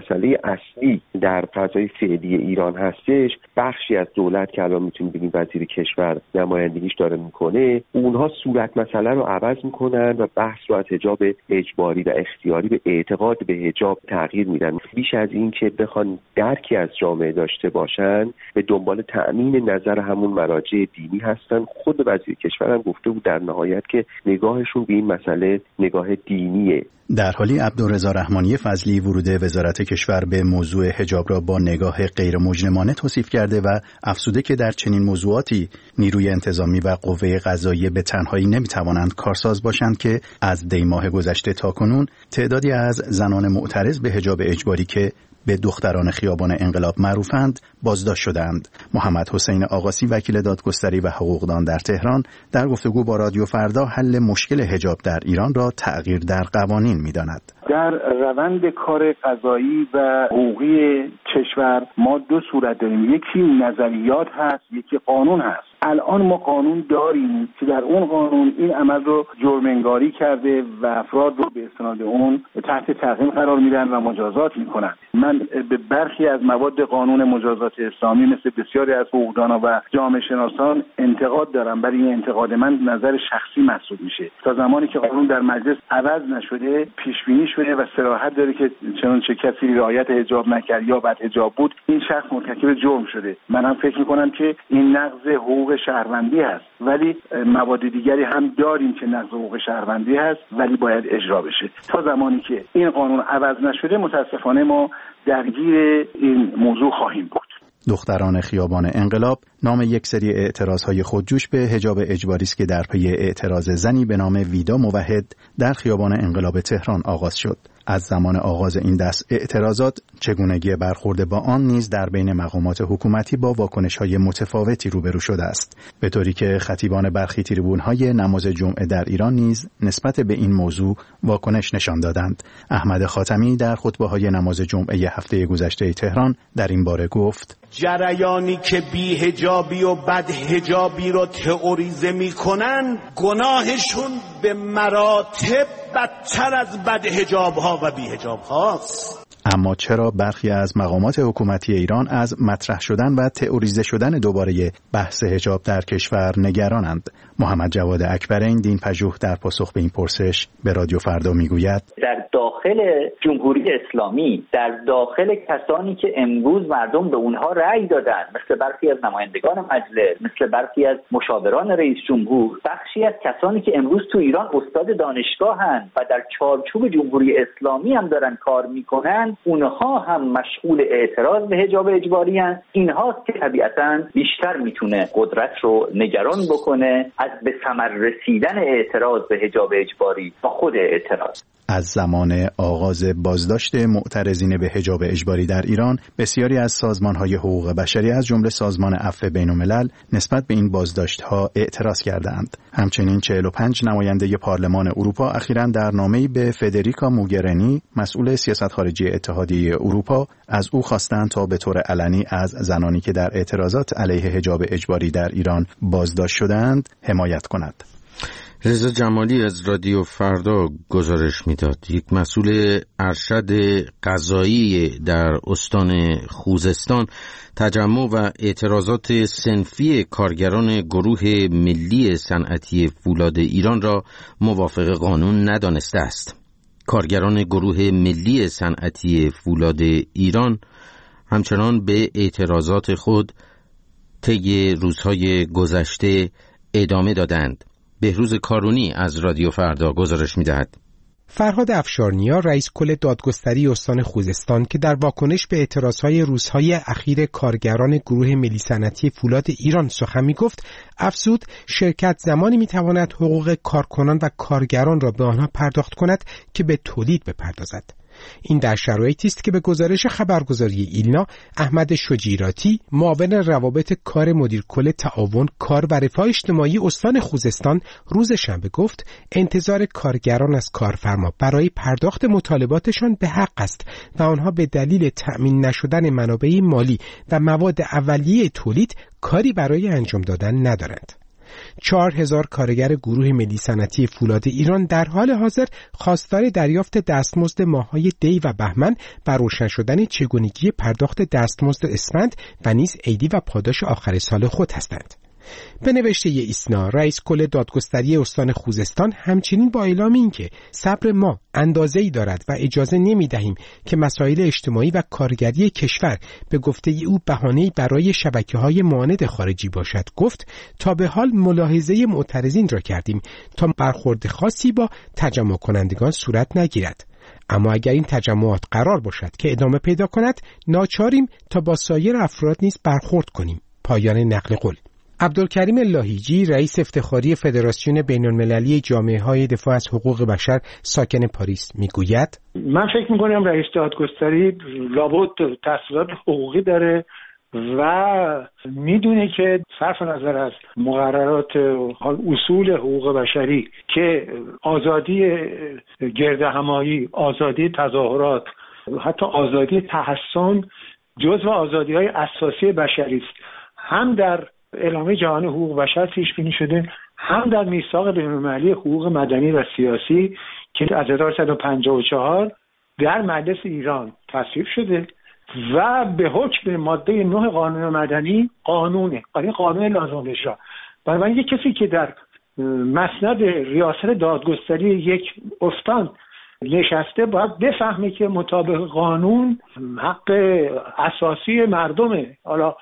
Speaker 16: اصلی در فضای فعلی ایران هستش، بخشی از دولت که الان میتونیم بگیم وزیر کشور نمایندگیش داره میکنه، اونها صورت مسئله رو عوض میکنن و بحث رو از حجاب اجباری و اختیاری به اعتقاد به حجاب تغییر میدن. بیش از این که بخوان درکی از جامعه داشته باشن، به دنبال تأمین نظر همون مراجع دینی هستن. خود وزیر کشور هم گفته بود در نهایت که نگاهشون به این مسئله نگاه دینیه.
Speaker 15: در حالی عبدالرضا رحمانی فضلی ورود وزارت کشور به موضوع حجاب را با نگاه غیر مجرمانه توصیف کرده و افزوده که در چنین موضوعاتی نیروی انتظامی و قوه قضاییه به تنهایی نمیتوانند کارساز باشند که از دی ماه گذشته تا کنون تعدادی از زنان معترض به حجاب اجباری که به دختران خیابان انقلاب معروفند بازداشت شدند. محمد حسین آقاسی وکیل دادگستری و حقوقدان در تهران در گفتگو با رادیو فردا حل مشکل حجاب در ایران را تغییر در قوانین می‌داند.
Speaker 17: در روند کار قضایی و حقوقی کشور ما دو صورت داریم، یکی نظریات هست، یکی قانون هست. الان ما قانون داریم که در اون قانون این عمل رو جرم‌انگاری کرده و افراد رو به استناد اون تحت تعقیب قرار میدن و مجازات میکنن. من به برخی از مواد قانون مجازات اسلامی مثل بسیاری از حقوقدانا و جامعه شناسان انتقاد دارم، ولی این انتقاد من نظر شخصی محسوب میشه. تا زمانی که قانون در مجلس عوض نشده، پیش بینی شده و صراحت داره که چنانچه کسی رعایت حجاب نکرد یا بد حجاب بود، این شخص مرتکب جرم شده. من هم فکر میکنم که این نقض حقوق شهروندی هست، ولی مواد دیگری هم داریم که نقض حقوق شهروندی هست ولی باید اجرا بشه. تا زمانی که این قانون عوض نشده متاسفانه ما درگیر این موضوع خواهیم بود.
Speaker 15: دختران خیابان انقلاب نام یک سری اعتراضهای خودجوش به حجاب اجباری است که در پی اعتراض زنی به نام ویدا موحد در خیابان انقلاب تهران آغاز شد. از زمان آغاز این دست اعتراضات چگونگی برخورد با آن نیز در بین مقامات حکومتی با واکنش‌های متفاوتی روبرو شده است، به طوری که خطیبان برخی تریبون‌های نماز جمعه در ایران نیز نسبت به این موضوع واکنش نشان دادند. احمد خاتمی در خطبه‌های نماز جمعه هفته گذشته تهران در این باره گفت:
Speaker 18: جریانی که بی حجابی و بد حجابی رو تئوریزه میکنن، گناهشون به مراتب بدتر از بد حجاب ها و بی حجاب هاست.
Speaker 15: اما چرا برخی از مقامات حکومتی ایران از مطرح شدن و تئوریزه شدن دوباره بحث حجاب در کشور نگرانند؟ محمد جواد اکبرین دینپژوه در پاسخ به این پرسش به رادیو فردا میگوید:
Speaker 5: در داخل جمهوری اسلامی، در داخل کسانی که امروز مردم به اونها رأی دادن، مثل برخی از نمایندگان مجلس، مثل برخی از مشاوران رئیس جمهور، بخشی از کسانی که امروز تو ایران استاد دانشگاهن و در چارچوب جمهوری اسلامی هم دارن کار میکنن، اونها هم مشغول اعتراض به حجاب اجباری هستند. اینهاست که طبیعتاً بیشتر میتونه قدرت رو نگران بکنه از به ثمر رسیدن اعتراض به حجاب اجباری و خود اعتراض.
Speaker 15: از زمان آغاز بازداشت معترضین به حجاب اجباری در ایران، بسیاری از سازمان‌های حقوق بشری از جمله سازمان عفو بین‌الملل نسبت به این بازداشت‌ها اعتراض کردند. همچنین 45 نماینده پارلمان اروپا اخیراً در نامه‌ای به فدریکا موگرینی، مسئول سیاست خارجی اتحادیه اروپا، از او خواستند تا به طور علنی از زنانی که در اعتراضات علیه حجاب اجباری در ایران بازداشت شدند حمایت کند.
Speaker 1: رضا جمالی از رادیو فردا گزارش میداد یک مسئول ارشد قضایی در استان خوزستان تجمع و اعتراضات صنفی کارگران گروه ملی صنعتی فولاد ایران را موافق قانون ندانسته است. کارگران گروه ملی صنعتی فولاد ایران همچنان به اعتراضات خود طی روزهای گذشته ادامه دادند. بهروز کارونی از رادیو فردا گزارش می‌دهد.
Speaker 19: فرهاد افشارنیا رئیس کل دادگستری استان خوزستان که در واکنش به اعتراضهای روزهای اخیر کارگران گروه ملی صنعتی فولاد ایران سخن می‌گفت، افزود شرکت زمانی می‌تواند حقوق کارکنان و کارگران را به آنها پرداخت کند که به تولید بپردازد. این در شرایطی است که به گزارش خبرگزاری ایلنا، احمد شجیراتی معاون روابط کار مدیر کل تعاون کار و رفاه اجتماعی استان خوزستان روز شنبه گفت انتظار کارگران از کارفرما برای پرداخت مطالباتشان به حق است و آنها به دلیل تأمین نشدن منابع مالی و مواد اولیه تولید کاری برای انجام دادن ندارند. 4000 کارگر گروه ملی صنعتی فولاد ایران در حال حاضر خواستار دریافت دستمزد ماه‌های دی و بهمن و روشن شدن چگونگی پرداخت دستمزد اسفند و نیز عیدی و پاداش آخر سال خود هستند. به نوشته ایسنا، رئیس کل دادگستری استان خوزستان همچنین با اعلام اینکه صبر ما اندازه‌ای دارد و اجازه نمی‌دهیم که مسائل اجتماعی و کارگری کشور به گفته او بهانه‌ای برای شبکه‌های معاند خارجی باشد، گفت تا به حال ملاحظه معترضین را کردیم تا برخورد خاصی با تجمع کنندگان صورت نگیرد. اما اگر این تجمعات قرار باشد که ادامه پیدا کند، ناچاریم تا با سایر افراد نیز برخورد کنیم. پایان نقل قول. عبدالکریم لاهیجی، رئیس افتخاری فدراسیون بین‌المللی جامعه‌های دفاع از حقوق بشر ساکن پاریس میگوید:
Speaker 17: من فکر می‌کنم رئیس دادگستری لابد تحصیلات حقوقی داره و میدونه که صرف نظر از مقررات اصول حقوق بشری که آزادی گردهمایی، آزادی تظاهرات، حتی آزادی تحصن جزو آزادی‌های اساسی بشری است، هم در اعلامیه جهانی حقوق بشر پیش بینی شده، هم در میثاق بین‌المللی حقوق مدنی و سیاسی که از 1354 در مجلس ایران تصویب شده و به حکم ماده 9 قانون مدنی قانون لازم اجرا. برای یک کسی که در مسند ریاست دادگستری یک استان نشسته باید بفهمه که مطابق قانون حق اساسی مردمه، حالا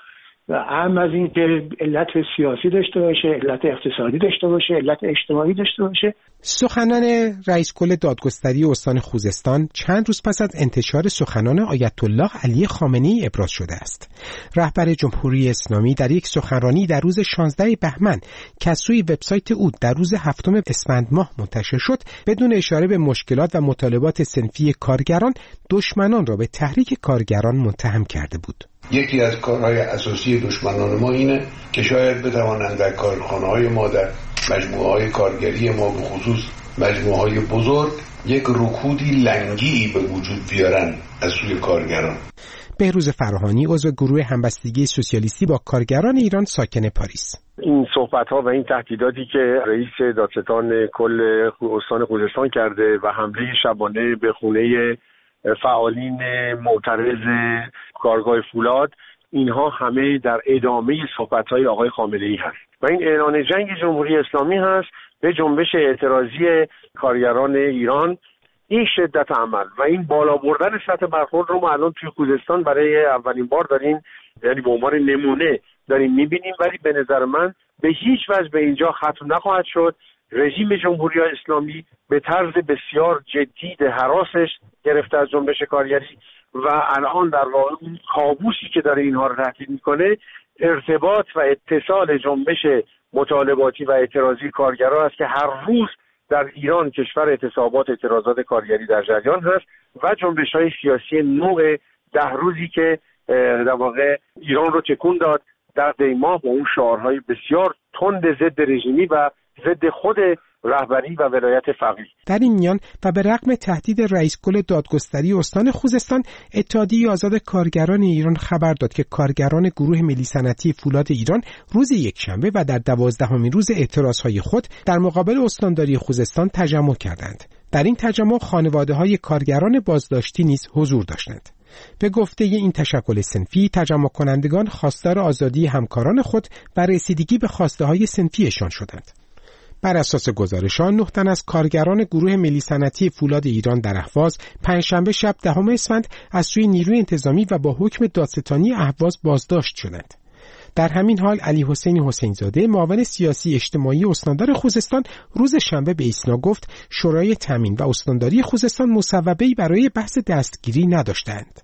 Speaker 17: هم از این که علت سیاسی داشته باشه، علت اقتصادی داشته باشه، علت اجتماعی داشته باشه.
Speaker 19: سخنان رئیس کل دادگستری استان خوزستان چند روز پس از انتشار سخنان آیت الله علی خامنه‌ای ابراز شده است. رهبر جمهوری اسلامی در یک سخنرانی در روز 16 بهمن که از سوی وبسایت او در روز 7 اسفند ماه منتشر شد، بدون اشاره به مشکلات و مطالبات صنفی کارگران، دشمنان را به تحریک کارگران متهم کرده بود.
Speaker 11: یکی از کارهای اساسی دشمنان ما اینه که شاید بتوانند در کارخانه‌های ما، در مجموعه‌های کارگری ما، به خصوص مجموعه‌های بزرگ، یک رکودی لنگی به وجود بیارن از سوی کارگران.
Speaker 19: بهروز فراهانی، عضو گروه همبستگی سوسیالیستی با کارگران ایران ساکن پاریس:
Speaker 20: این صحبت‌ها و این تهدیداتی که رئیس دادستان کل استان خوزستان کرده و حمله شبانه به خونه فعالین معترض کارگاه فولاد، اینها همه در ادامه صحبت‌های آقای خامنه‌ای هست و این اعلان جنگ جمهوری اسلامی هست به جنبش اعتراضی کارگران ایران. این شدت عمل و این بالا بردن سطح برخورد رو ما الان توی خوزستان برای اولین بار داریم، یعنی به عنوان نمونه داریم می‌بینیم، ولی به نظر من به هیچ وجه به اینجا ختم نخواهد شد. رژیم جمهوری اسلامی به طرز بسیار جدی هراسش گرفته از جنبش کارگری و الان در واقع اون کابوسی که داره اینها رو تهدید میکنه ارتباط و اتصال جنبش مطالباتی و اعتراضی کارگران است که هر روز در ایران کشور اعتصابات اعتراضات کارگری در جریان هست و جنبش‌های سیاسی نوع 10 روزی که در واقع ایران رو تکون داد در دیماه با اون شعارهای بسیار تند ضد رژیمی و ضد خود رهبری و ولایت فقیه.
Speaker 19: در این میان و به رغم تهدید رئیس کل دادگستری استان خوزستان، اتحادیه آزاد کارگران ایران خبر داد که کارگران گروه ملی صنعتی فولاد ایران روز یکشنبه و در 12مین روز اعتراضهای خود در مقابل استانداری خوزستان تجمع کردند. در این تجمع خانواده‌های کارگران بازداشتی نیز حضور داشتند. به گفته این تشکل صنفی، تجمع کنندگان خواستار آزادی همکاران خود و رسیدگی به خواسته‌های صنفیشان شدند. بر اساس گزارشان 9 تن از کارگران گروه ملی صنعتی فولاد ایران در اهواز پنجشنبه شب 10 اسفند از سوی نیروی انتظامی و با حکم دادستانی اهواز بازداشت شدند. در همین حال علی حسین حسینزاده، معاون سیاسی اجتماعی استاندار خوزستان، روز شنبه به ایسنا گفت شورای تامین و استانداری خوزستان مصوبه‌ای برای بحث دستگیری نداشتند.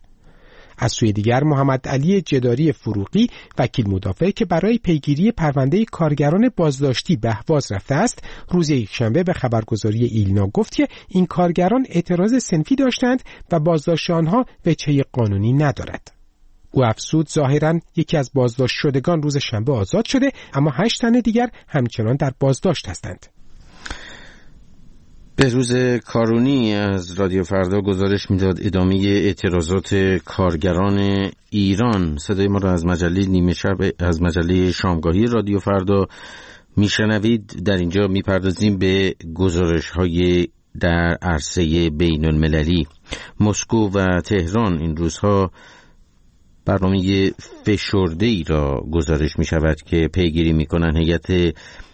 Speaker 19: از سوی دیگر محمد علی جداری فروغی، وکیل مدافع که برای پیگیری پرونده کارگران بازداشتی به اهواز رفته است، روز یکشنبه به خبرگزاری ایلنا گفت که این کارگران اعتراض صنفی داشتند و بازداشت آنها وجه قانونی ندارد. او افزود ظاهراً یکی از بازداشت شدگان روز شنبه آزاد شده، اما 8 تن دیگر همچنان در بازداشت هستند.
Speaker 1: بهروز کارونی از رادیو فردا گزارش میداد ادامه اعتراضات کارگران ایران. صدای ما را از مجله نیمه شب، از مجله شامگاهی رادیو فردا میشنوید. در اینجا میپردازیم به گزارش‌های در عرصه بین المللی. مسکو و تهران این روزها برنامه فشرده‌ای را گزارش می شود که پیگیری می کنند. هیئت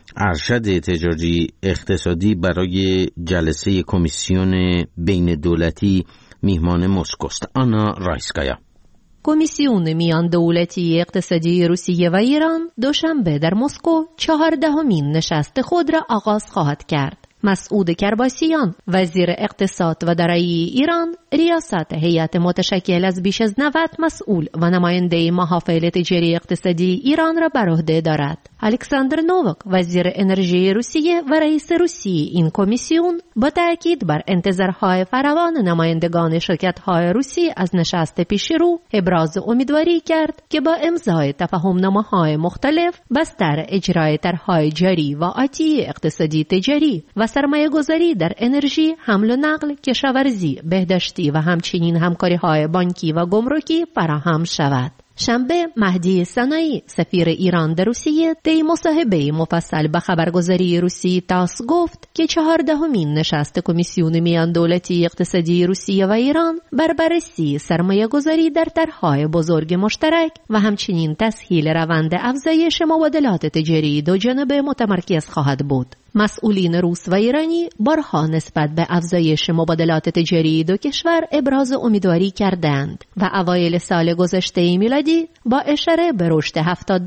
Speaker 1: ارشد تجاری اقتصادی برای جلسه کمیسیون بین دولتی میهمان مسکو است. آنا رایسکایا.
Speaker 21: کمیسیون میان دولتی اقتصادی روسیه و ایران دوشنبه در مسکو 14مین نشست خود را آغاز خواهد کرد. مسعود کرباسیان وزیر اقتصاد و دارایی ایران ریاست هیئت متشکل از بیش از 90 مسئول و نماینده محافل تجاری اقتصادی ایران را بر عهده دارد. الکساندر نووک وزیر انرژی روسیه و رئیس روسیه این کمیسیون با تاکید بر انتظارهای فراوان نمایندگان شرکت‌های روسی از نشست پیشرو ابراز امیدواری کرد که با امضای تفاهم‌نامه‌های مختلف بستر اجرای طرح‌های جاری و آتی اقتصادی تجاری و سرمایه‌گذاری در انرژی، حمل و نقل، کشاورزی، بهداشتی و همچنین همکاری‌های بانکی و گمرکی فراهم شود. شنبه مهدی سنایی سفیر ایران در روسیه طی مصاحبه مفصل به خبرگزاری روسی تاس گفت که 14مین نشست کمیسیون میان دولتی اقتصادی روسیه و ایران بر بررسی سرمایه‌گذاری در طرح‌های بزرگ مشترک و همچنین تسهیل روند افزایش مبادلات تجاری دو جانبه متمرکز خواهد بود. مسئولین روس و ایرانی بارها نسبت به افزایش مبادلات تجاری دو کشور ابراز امیدواری کردند و اوایل سال گذشته میلادی با اشاره به رشد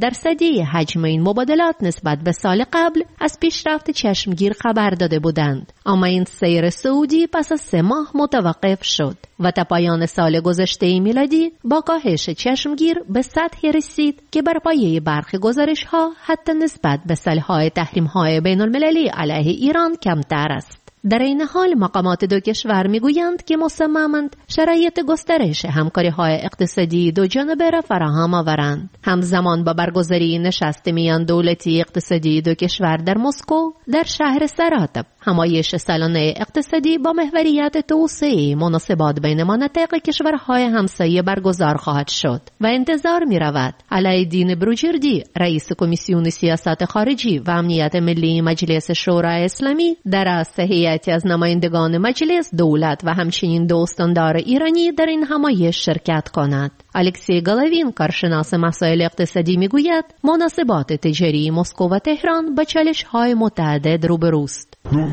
Speaker 21: 70% حجم این مبادلات نسبت به سال قبل از پیشرفت چشمگیر خبر داده بودند. اما این سیر صعودی پس از 3 ماه متوقف شد و تا پایان سال گذشته میلادی با کاهش چشمگیر به سطحی رسید که بر پایه برخی گزارش‌ها حتی نسبت به سالهای تحریم‌های بین‌المللی علیه ایران کمتر است. در این حال مقامات دو کشور میگویند که مصممند شرایط گسترش همکاری‌های اقتصادی دو جانبه را فراهم آورند. همزمان با برگزاری نشست میان دولتی اقتصادی دو کشور در مسکو در شهر ساراتوف همایش سالانه اقتصادی با محوریت توسعه مناسبات بین مناطق کشورهای همسایه برگزار خواهد شد و انتظار می‌رود علی‌الدین بروجردی رئیس کمیسیون سیاست خارجی و امنیت ملی مجلس شورای اسلامی در رأس هیئتی از نمایندگان مجلس، دولت و همچنین دو استاندار ایرانی در این همایش شرکت کند. الکسی گالاوین کارشناس مسائل اقتصادی میگوید مناسبات تجاری مسکو و تهران با چالش‌های متعدد روبروست.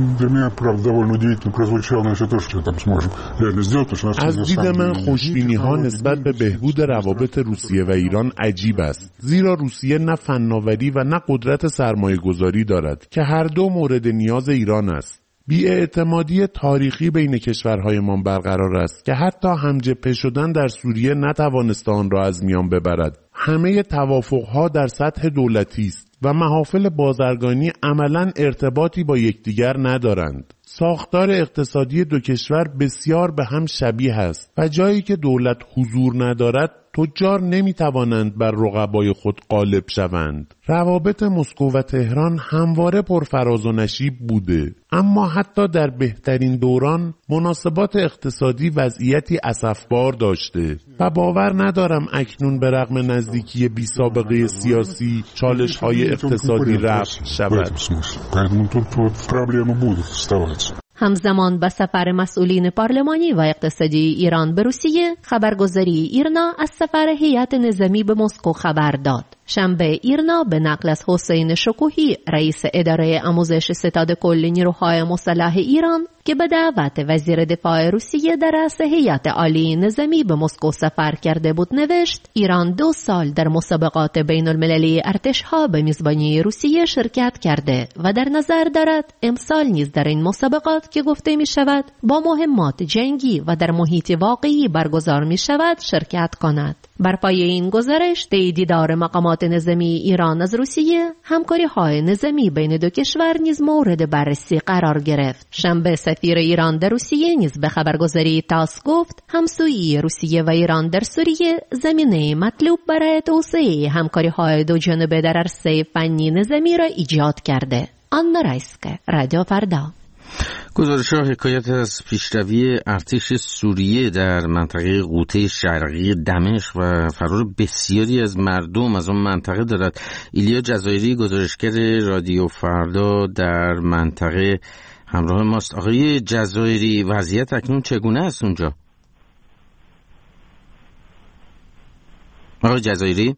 Speaker 22: از دید من خوشبینی‌ها نسبت به بهبود روابط روسیه و ایران عجیب است، زیرا روسیه نه فناوری و نه قدرت سرمایه‌گذاری دارد که هر دو مورد نیاز ایران است. بی‌اعتمادی تاریخی بین کشورهایمان برقرار است که حتی همجبهه شدن در سوریه نتوانسته آن را از میان ببرد. همه توافقها در سطح دولتی است و محافل بازرگانی عملاً ارتباطی با یکدیگر ندارند. ساختار اقتصادی دو کشور بسیار به هم شبیه است و جایی که دولت حضور ندارد تجار نمیتوانند بر رقبای خود غالب شوند. روابط مسکو و تهران همواره پرفراز و نشیب بوده، اما حتی در بهترین دوران مناسبات اقتصادی وضعیتی اسفبار داشته و باور ندارم اکنون به رغم نزدیکی بی سابقه سیاسی چالش‌های اقتصادی رفع شود.
Speaker 21: همزمان با سفر مسئولین پارلمانی و اقتصادی ایران به روسیه، خبرگزاری ایرنا از سفر هیئت نظامی به مسکو خبر داد. شنبه ایرنا به نقل از حسین شکوهی رئیس اداره آموزش ستاد کل نیروهای مسلح ایران که به دعوت وزیر دفاع روسیه در رأس هیئت عالی نظامی به مسکو سفر کرده بود نوشت ایران 2 سال در مسابقات بین المللی ارتش‌ها به میزبانی روسیه شرکت کرده و در نظر دارد امسال نیز در این مسابقات که گفته می شود با مهمات جنگی و در محیط واقعی برگزار می شود شرکت کند. بر پایه این گزارش طی دیدار مقامات نظامی ایران از روسیه، همکاری‌های نظامی بین دو کشور نیز مورد بررسی قرار گرفت. شنبه سفیر ایران در روسیه نیز به خبرگزاری تاس گفت همسویی روسیه و ایران در سوریه زمینه مطلوب برای توسعه همکاری‌های دو جانبه در عرصه فنی نظامی را ایجاد کرده. آنا رایسکایا، رادیو فردا.
Speaker 1: گزارش‌ها حکایت از پیشروی ارتش سوریه در منطقه غوطه شرقی دمشق و فرار بسیاری از مردم از آن منطقه دارد. ایلیا جزایری گزارشگر رادیو فردا در منطقه همراه ماست. آقای جزایری، وضعیت اکنون چگونه است اونجا؟ آقای جزایری؟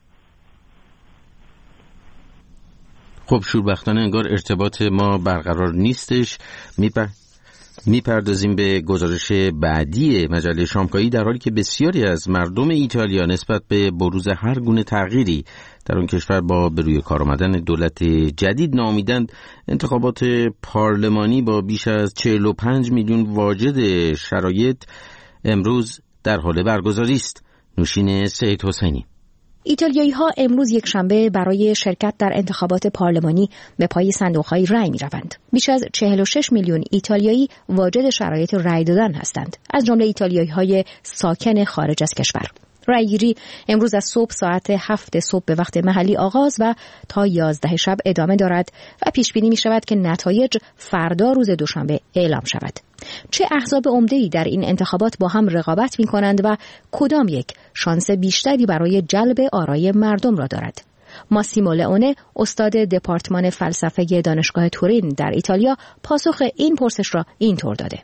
Speaker 1: خب شوربختانه انگار ارتباط ما برقرار نیستش. میپردازیم به گزارش بعدی مجله شامکایی، در حالی که بسیاری از مردم ایتالیا نسبت به بروز هر گونه تغییری در آن کشور با به روی کار آمدن دولت جدید ناامیدند. انتخابات پارلمانی با بیش از 45 میلیون واجد شرایط امروز در حال برگزاری است. نوشین سید حسینی.
Speaker 2: ایتالیایی‌ها امروز یک شنبه برای شرکت در انتخابات پارلمانی به پای صندوق‌های رأی می‌روند. بیش از 46 میلیون ایتالیایی واجد شرایط رأی دادن هستند، از جمله ایتالیایی‌های ساکن خارج از کشور. رأیگیری امروز از صبح ساعت 7 صبح به وقت محلی آغاز و تا 11 شب ادامه دارد و پیش بینی می شود که نتایج فردا روز دوشنبه اعلام شود. چه احزاب عمده‌ای در این انتخابات با هم رقابت می کنند و کدام یک شانس بیشتری برای جلب آرای مردم را دارد؟ ماسیمو لئونه، استاد دپارتمان فلسفه دانشگاه تورین در ایتالیا، پاسخ این پرسش را اینطور داده: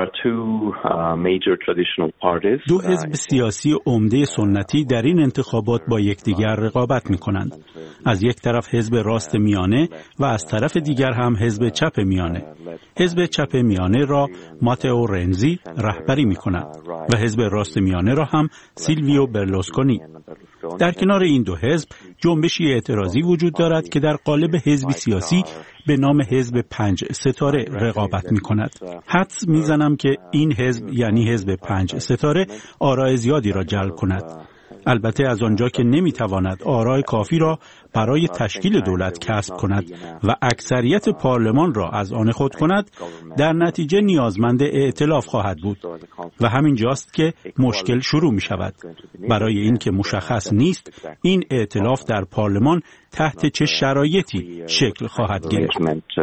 Speaker 6: دو حزب سیاسی عمده سنتی در این انتخابات با یکدیگر رقابت می‌کنند. از یک طرف حزب راست میانه و از طرف دیگر هم حزب چپ میانه. حزب چپ میانه را ماتئو رنزی رهبری می‌کند و حزب راست میانه را هم سیلویو برلوسکونی. در کنار این دو حزب جنبشی اعتراضی وجود دارد که در قالب حزبی سیاسی به نام حزب 5 ستاره رقابت می کند. حدس می زنم که این حزب یعنی حزب 5 ستاره آرای زیادی را جلب کند. البته از آنجا که نمی تواند آرای کافی را برای تشکیل دولت کسب کند و اکثریت پارلمان را از آن خود کند، در نتیجه نیازمند ائتلاف خواهد بود و همین جاست که مشکل شروع می شود. برای این که مشخص نیست این ائتلاف در پارلمان تحت چه شرایطی شکل خواهد گرفت.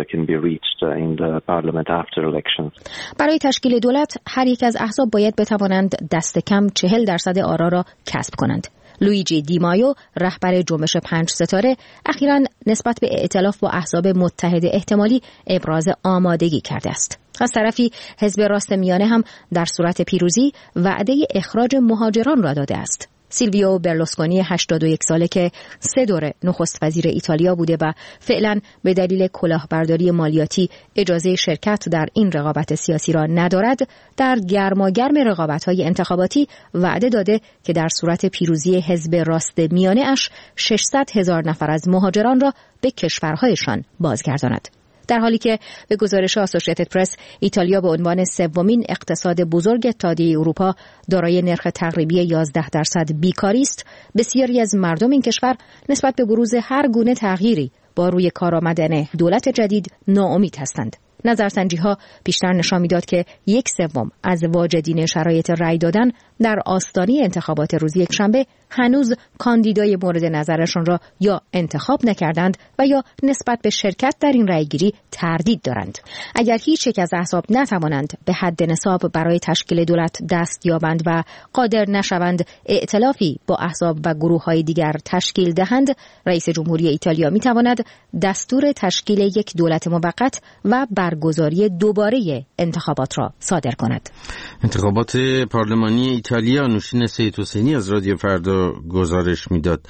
Speaker 2: برای تشکیل دولت هر یک از احزاب باید بتوانند دست کم 40% آرا را کسب کنند. لویجی دی مایو، رهبر جنبش 5 ستاره، اخیراً نسبت به ائتلاف با احزاب متحد احتمالی ابراز آمادگی کرده است. از طرفی حزب راست میانه هم در صورت پیروزی وعده اخراج مهاجران را داده است. سیلویو برلوسکونی 81 ساله که 3 دوره نخست وزیر ایتالیا بوده و فعلا به دلیل کلاهبرداری مالیاتی اجازه شرکت در این رقابت سیاسی را ندارد، در گرماگرم رقابت‌های انتخاباتی وعده داده که در صورت پیروزی حزب راست میانه اش 600,000 نفر از مهاجران را به کشورهایشان بازگرداند. در حالی که به گزارش آسوشییتد پرس ایتالیا به عنوان سومین اقتصاد بزرگ اتحادیه اروپا دارای نرخ تقریبی 11% بیکاری است، بسیاری از مردم این کشور نسبت به بروز هر گونه تغییری با روی کار آمدن دولت جدید ناامید هستند. نظرسنجی‌ها بیشتر نشان می‌داد که 1/3 از واجدین شرایط رأی دادن در آستانه انتخابات روز یکشنبه هنوز کاندیدای مورد نظرشان را یا انتخاب نکردند و یا نسبت به شرکت در این رأیگیری تردید دارند. اگر هیچ یک از احزاب نتوانند به حد نصاب برای تشکیل دولت دست یابند و قادر نشوند ائتلافی با احزاب و گروه‌های دیگر تشکیل دهند، رئیس جمهوری ایتالیا می‌تواند دستور تشکیل یک دولت موقت و برگزاری دوباره انتخابات را صادر کند.
Speaker 1: انتخابات پارلمانی ایتالیا، نوشین سید حسینی از رادیو فردا گزارش میداد.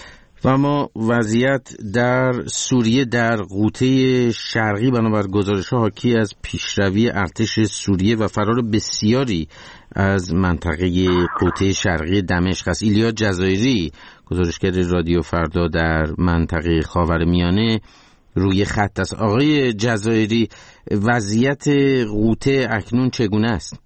Speaker 1: و اما وضعیت در سوریه در غوطه شرقی بنابر گزارش‌ها حاکی از پیشروی ارتش سوریه و فرار بسیاری از منطقه غوطه شرقی دمشق است. ایلیا جزایری گزارشگر رادیو فردا در منطقه خاورمیانه روی خط است. آقای جزایری، وضعیت غوطه اکنون چگونه است؟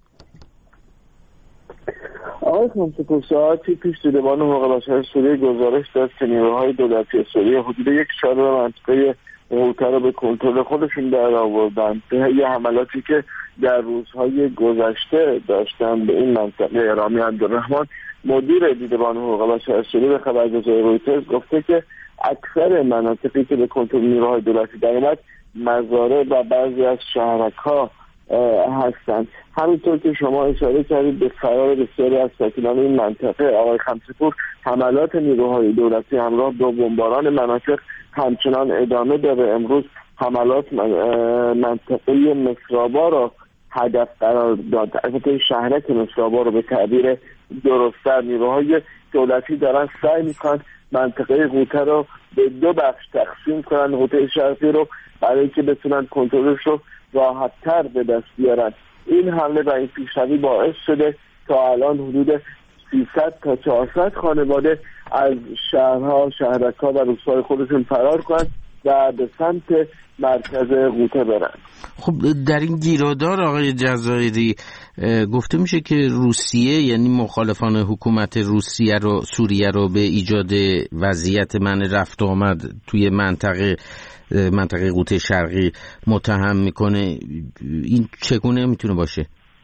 Speaker 23: آقای خمسه ساعتی پیش دیدبان حقوق بشر سوریه گزارش داد که نیروهای دولتی سوریه حدود 1/4 منطقه غوطه را به کنترل خودشون در آوردن. یه حملاتی که در روزهای گذشته داشتن به این منطقه. رامی عبدالرحمن، مدیر دیدبان حقوق بشر سوریه، به خبرگزاری رویترز گفته که اکثر مناطقی که به کنترل نیروهای دولتی در اومد مزارع و بعضی از شهرک‌ها هستند. همینطور که شما اشاره کردید به فرار بسیاری از ساکنان این منطقه، آقای خمسه‌پور، حملات نیروهای دولتی همراه با بمباران مناطق همچنان ادامه داره. امروز حملات منطقه مصرابا را هدف قرار داد. البته شهرک مصرابا رو به تعبیر درست‌تر نیروهای دولتی دارن سعی میکنن منطقه غوطه رو به دو بخش تقسیم کنن، غوطه شرقی رو برای که بتونن کنترلش رو راحت‌تر به دست بیارن. این حمله و این پیشروی باعث شده تا الان حدود 300 تا 400 خانواده از شهرها، شهرک‌ها و روستاهای خودشون فرار کنند و به سمت مرکز غوطه برن.
Speaker 1: خب در این گیرودار آقای جزایری گفته میشه که روسیه، یعنی مخالفان حکومت روسیه رو، سوریه رو به ایجاد وضعیت منع رفت و آمد توی منطقه غوطه شرقی متهم میکنه. این چگونه میتونه باشه؟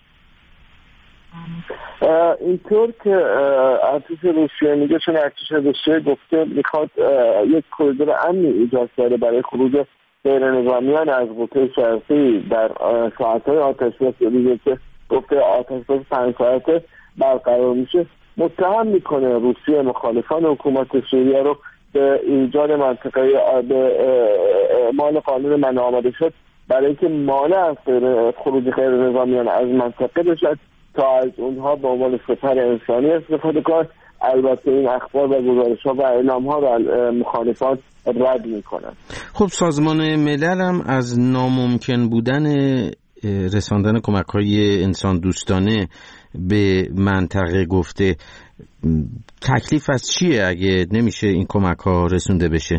Speaker 23: اینطور که ارتش روسیه میگه، چون ارتش روسیه گفته میخواد یک کریدور امنی ایجاد کنه برای خروج غیر نظامیان از غوطه شرقی در ساعت‌های آتش‌بس، دیگه که گفته آتش‌بس 5 ساعته برقرار میشه. متهم میکنه روسیه مخالفان حکومت سوریه رو به ایجاد منطقه به اعمال قانون منع آمده شد برای اینکه مانع از خروج غیر نظامیان از منطقه بشد تا از اونها به عنوان سپر انسانی استفاده کنند. البته این اخبار و گزارش‌ها و اعلام‌ها را مخالفان رد می‌کنند.
Speaker 1: خب سازمان ملل هم از ناممکن بودن رساندن کمک‌های انسان دوستانه به منطقه گفته. تکلیف از چیه اگه نمیشه این کمک‌ها رسونده بشه؟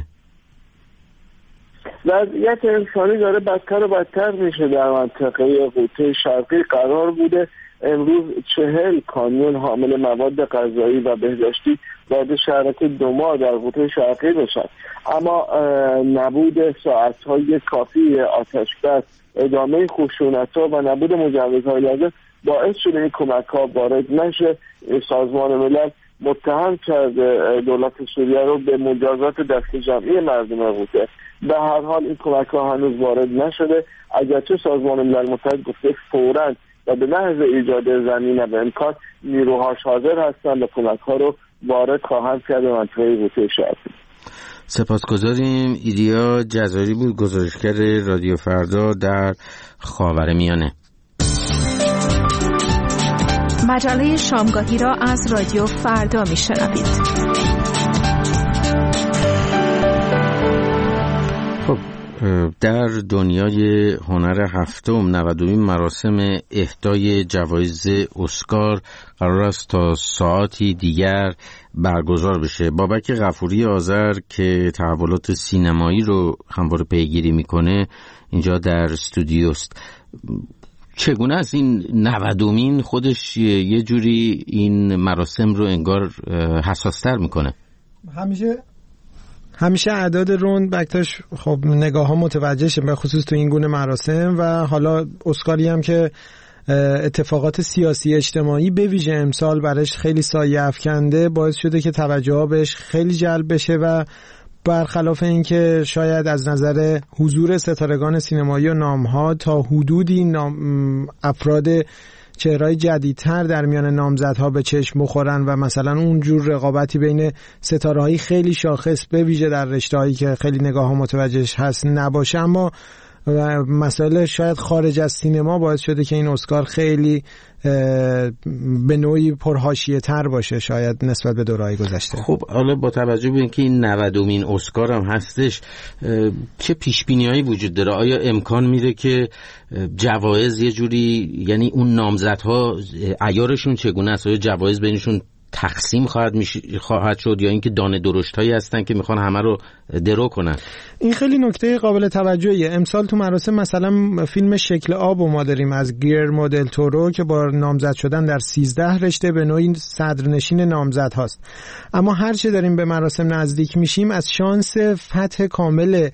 Speaker 23: وضعیت انسانی داره بدتر و بدتر میشه. در منطقه غوطه شرقی قرار بوده امروز 40 کامیون حامل مواد غذایی و بهداشتی وارد شهرک دوما در غوطه شرقی بشن، اما نبود ساعت‌های کافی آتشبس، ادامه خشونت‌ها و نبود مجوزهای لازم باعث شده این کمک‌ها وارد نشه. سازمان ملل متهم کرده دولت سوریه رو به مجازات دست جمعی مردم غوطه. به هر حال این کمک‌ها هنوز وارد نشده، اگرچه سازمان ملل متحد گفته فوراً و به محض ایجاد زمینه و امکان نیروهاش حاضر هستند و کمک‌ها رو وارد خواهند کرد به منطقه غوطه شرقی.
Speaker 1: سپاسگزاریم. ایلیا جزایری بود، گزارشگر رادیو فردا در خاورمیانه.
Speaker 3: مجله شامگاهی را از رادیو فردا میشنوید.
Speaker 1: در دنیای هنر هفتم 90مین مراسم اهدای جوایز اسکار قرار است تا ساعتی دیگر برگزار بشه. بابک غفوری آذر که تحولات سینمایی رو همواره پیگیری میکنه اینجا در استودیوست. چگونه است این 90مین خودش یه جوری این مراسم رو انگار حساستر میکنه؟
Speaker 7: همیشه اعداد روند بکتاش خب نگاه ها متوجه شه، به خصوص تو این گونه مراسم. و حالا اسکاری هم که اتفاقات سیاسی اجتماعی به ویژه امسال برایش خیلی سایه افکنده، باعث شده که توجه ها بهش خیلی جلب بشه و برخلاف اینکه شاید از نظر حضور ستارگان سینمایی و نامها تا حدودی افراد چهرهای جدیدتر در میان نامزدها به چشم بخورن و مثلا اونجور رقابتی بین ستارهایی خیلی شاخص به ویژه در رشته‌هایی که خیلی نگاه ها متوجهش هست نباشه، اما مسائل شاید خارج از سینما باعث شده که این اسکار خیلی به نوعی پرحاشیه تر باشه شاید نسبت به دوره‌های گذشته.
Speaker 1: خب حالا با توجه به اینکه این 90مین اسکار هم هستش، چه پیش‌بینی‌هایی وجود داره؟ آیا امکان میره که جوایز یه جوری، یعنی اون نامزدها عیارشون چگونه است؟ آیا جوایز بینشون تقسیم خواهد شد یا اینکه دانه درشتایی هستن که میخوان همه رو درو کنن؟
Speaker 7: این خیلی نکته قابل توجهیه. امسال تو مراسم مثلا فیلم شکل آب رو ما داریم از گیلرمو دل تورو که با نامزد شدن در 13 رشته به نوعی صدرنشین نامزد هاست. اما هر چه داریم به مراسم نزدیک میشیم از شانس فتح کامل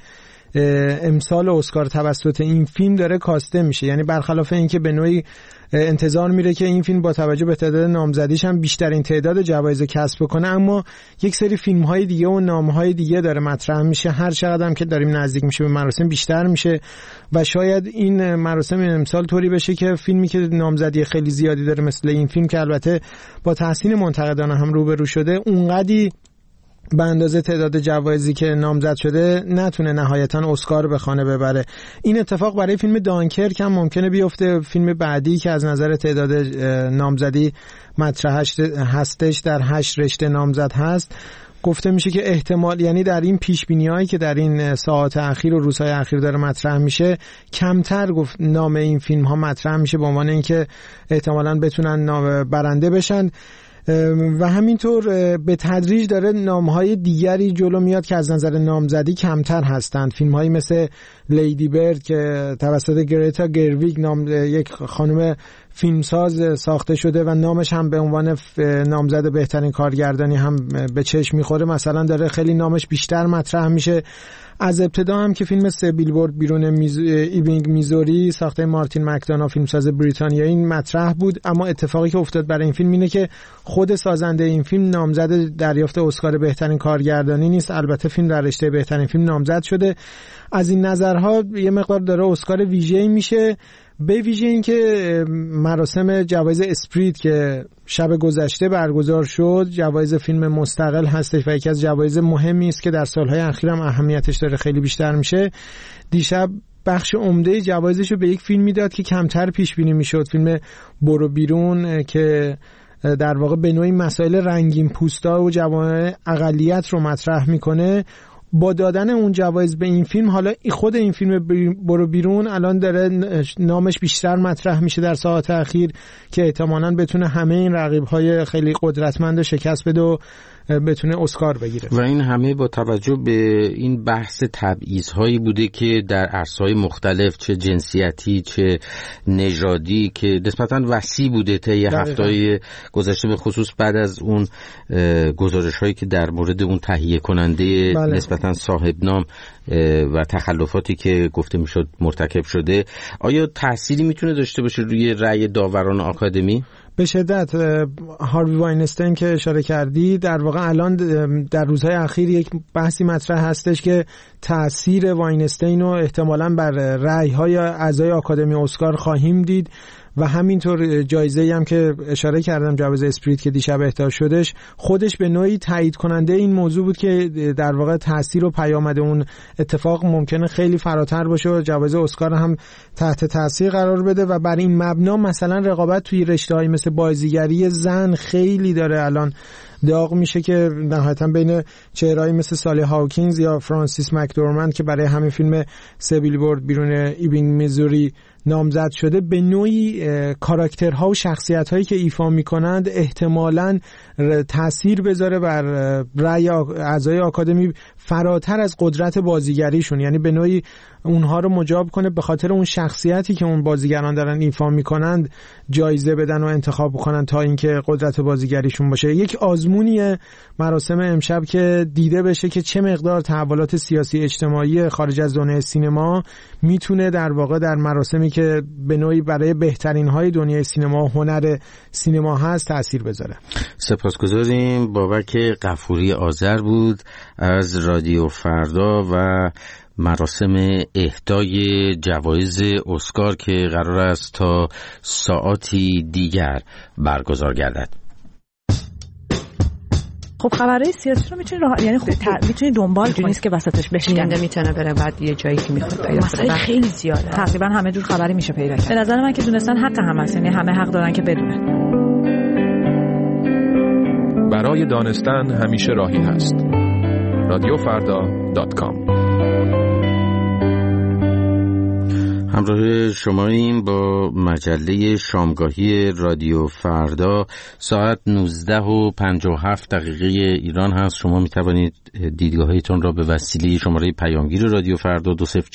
Speaker 7: امسال اسکار توسط این فیلم داره کاسته میشه. یعنی برخلاف اینکه به نوعی انتظار میره که این فیلم با توجه به تعداد نامزدیش هم بیشترین تعداد جوایز کسب کنه، اما یک سری فیلم های دیگه و نام های دیگه داره مطرح میشه. هر چقدر هم که داریم نزدیک میشه به مراسم بیشتر میشه و شاید این مراسم امسال طوری بشه که فیلمی که نامزدی خیلی زیادی داره مثل این فیلم که البته با تحسین منتقدان هم روبرو شده، اونقدی به اندازه تعداد جوایزی که نامزد شده نتونه نهایتا اسکار به خانه ببره. این اتفاق برای فیلم دانکرک هم ممکنه بیفته، فیلم بعدی که از نظر تعداد نامزدی مطرح هستش، در 8 رشته نامزد هست. گفته میشه که احتمال، یعنی در این پیش بینی هایی که در این ساعات اخیر و روزهای اخیر داره مطرح میشه، کمتر گفت نام این فیلم ها مطرح میشه به عنوان اینکه احتمالاً بتونن برنده بشن و همینطور به تدریج داره نامهای دیگری جلو میاد که از نظر نامزدی کمتر هستند. فیلم‌هایی مثل لیدی برد که توسط گرتا گرویگ یک خانم فیلمساز ساخته شده و نامش هم به عنوان نامزد بهترین کارگردانی هم به چشم میخوره، مثلا داره خیلی نامش بیشتر مطرح میشه. از ابتدا هم که فیلم 3 بیلبورد بیرون ایبینگ میزوری ساخته مارتین مکدونا فیلمساز بریتانیایی این مطرح بود، اما اتفاقی که افتاد برای این فیلم اینه که خود سازنده این فیلم نامزد دریافت اسکار بهترین کارگردانی نیست. البته فیلم در رشته بهترین فیلم نامزد شده. از این نظرها یه مقدار داره اسکار ویژه‌ای میشه، به ویژه این که مراسم جوایز اسپریت که شب گذشته برگزار شد جوایز فیلم مستقل هستش و یکی از جوایز مهمی است که در سالهای اخیر هم اهمیتش داره خیلی بیشتر میشه. دیشب بخش عمده جوایزش رو به یک فیلمی داد که کمتر پیش بینی میشد، فیلم برو بیرون که در واقع به نوعی مسائل رنگین پوستا و جوانب اقلیت رو مطرح میکنه. با دادن اون جوایز به این فیلم، حالا خود این فیلم برو بیرون الان داره نامش بیشتر مطرح میشه در ساعات اخیر که احتمالاً بتونه همه این رقیب‌های خیلی قدرتمند رو شکست بده و بتونه اسکار بگیره.
Speaker 1: و این همه با توجه به این بحث تبعیض‌هایی بوده که در عرصه‌های مختلف، چه جنسیتی چه نژادی، که نسبتاً وسیع بوده طی هفته‌های گذشته، به خصوص بعد از اون گزارش‌هایی که در مورد اون تهیه کننده نسبتاً صاحب نام و تخلفاتی که گفته میشد مرتکب شده. آیا تأثیری میتونه داشته باشه روی رأی داوران آکادمی؟
Speaker 7: به شدت. هاروی واینستین که اشاره کردی، در واقع الان در روزهای اخیر یک بحثی مطرح هستش که تأثیر واینستین رو احتمالاً بر رأی‌های اعضای آکادمی اسکار خواهیم دید و همینطور جایزه‌ای هم که اشاره کردم، جایزه اسپریت که دیشب اهدا شدش، خودش به نوعی تایید کننده این موضوع بود که در واقع تأثیر و پیامد اون اتفاق ممکنه خیلی فراتر باشه و جایزه اسکار هم تحت تأثیر قرار بده و بر این مبنا مثلا رقابت توی رشته‌های مثل بازیگری زن خیلی داره الان داغ میشه که نهایتا بین چهرهایی مثل سالی هاوکینز یا فرانسیس مکدورمند که برای همین فیلم 3 بیلبورد بیرون ایبینگ میزوری نامزد شده، به نوعی کاراکترها و شخصیت‌هایی که ایفا می‌کنند احتمالاً تأثیر بذاره بر رأی اعضای آکادمی فراتر از قدرت بازیگریشون، یعنی به نوعی اونها رو مجاب کنه به خاطر اون شخصیتی که اون بازیگران دارن ایفا می‌کنند جایزه بدن و انتخاب کنن تا اینکه قدرت بازیگریشون باشه. یک آزمونیه مراسم امشب که دیده بشه که چه مقدار تحولات سیاسی اجتماعی خارج از زونه سینما میتونه در واقع در مراسمی که به نوعی برای بهترین های دنیای سینما و هنر سینما هست تأثیر بذاره.
Speaker 1: سپاسگزاریم. بابک غفوری آذر بود از رادیو فردا و مراسم اهدای جوایز اسکار که قرار است تا ساعاتی دیگر برگزار گردد.
Speaker 4: خب خبرهای سیاسی رو میتونی یعنی میتونی دنبال کنی، نیست که وسطش بشکنده
Speaker 8: میتونه بره بعد یه جایی که میخواد پیدا کنه.
Speaker 4: خیلی زیاده، تقریبا همه جور خبری میشه پیدا کرد. به نظر من که دونستن حق هم هست، یعنی همه حق دارن که بدونن.
Speaker 9: برای دانستن همیشه راهی هست. radiofarda.com.
Speaker 1: همراه شماییم با مجله شامگاهی رادیو فردا. ساعت 19:57 ایران هست. شما می توانید دیدگاهیتون را به وسیله شماره پیامگیر رادیو فردا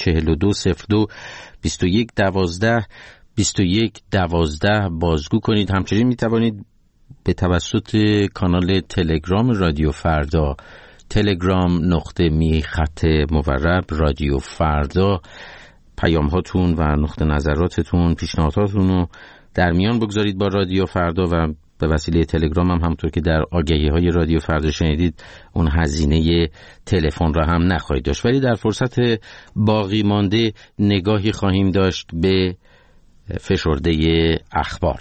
Speaker 1: 2042-0202-2112 بازگو کنید. همچنین می توانید به توسط کانال تلگرام رادیو فردا telegram.me/. رادیو فردا پیام هاتون و نقطه نظراتتون، پیشنهاداتون رو در میان بگذارید با رادیو فردا و به وسیله تلگرام هم همونطور که در آگهی های رادیو فردا شنیدید اون هزینه تلفن را هم نخواهید داشت. ولی در فرصت باقی مانده نگاهی خواهیم داشت به فشرده اخبار.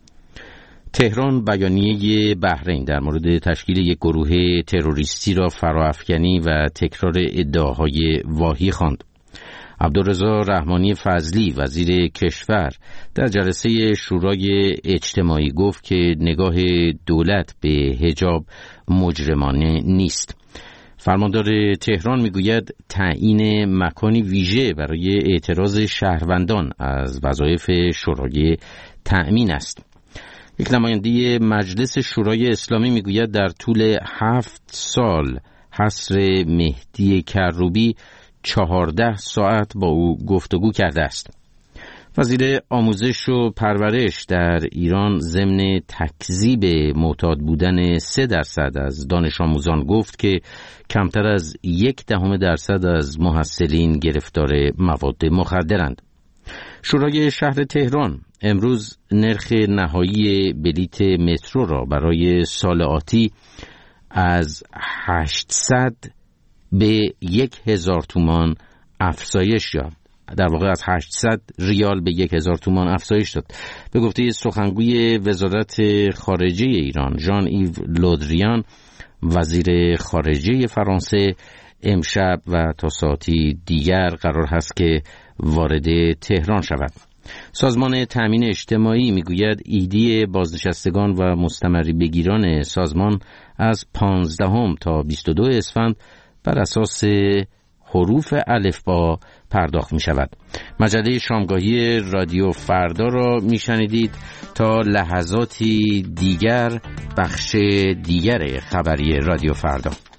Speaker 1: تهران بیانیه بحرین در مورد تشکیل یک گروه تروریستی را فراافکنی و تکرار ادعاهای واهی خواند. عبدالرضا رحمانی فضلی وزیر کشور در جلسه شورای اجتماعی گفت که نگاه دولت به حجاب مجرمانه نیست. فرماندار تهران میگوید تعیین مکانی ویژه برای اعتراض شهروندان از وظایف شورای تأمین است. یک نماینده مجلس شورای اسلامی میگوید در طول 7 سال حصر مهدی کروبی 14 ساعت با او گفتگو کرده است. وزیر آموزش و پرورش در ایران ضمن تکذیب معتاد بودن 3% از دانش آموزان گفت که کمتر از 0.1% از محصلین گرفتار مواد مخدرند. شورای شهر تهران امروز نرخ نهایی بلیت مترو را برای سال آتی از 800 به 1000 تومان افزایش یافت. در واقع از 800 ریال به 1000 تومان افزایش داد. به گفته سخنگوی وزارت خارجه ایران ژان ایو لودریان، وزیر خارجه فرانسه امشب و تا ساعتی دیگر قرار هست که وارد تهران شود. سازمان تأمین اجتماعی میگوید ایدی بازنشستگان و مستمری بگیران سازمان از 15 تا 22 اسفند بر اساس حروف الفبا پرداخت می شود. مجله شامگاهی رادیو فردا را می شنیدید. تا لحظاتی دیگر بخش دیگر خبری رادیو فردا.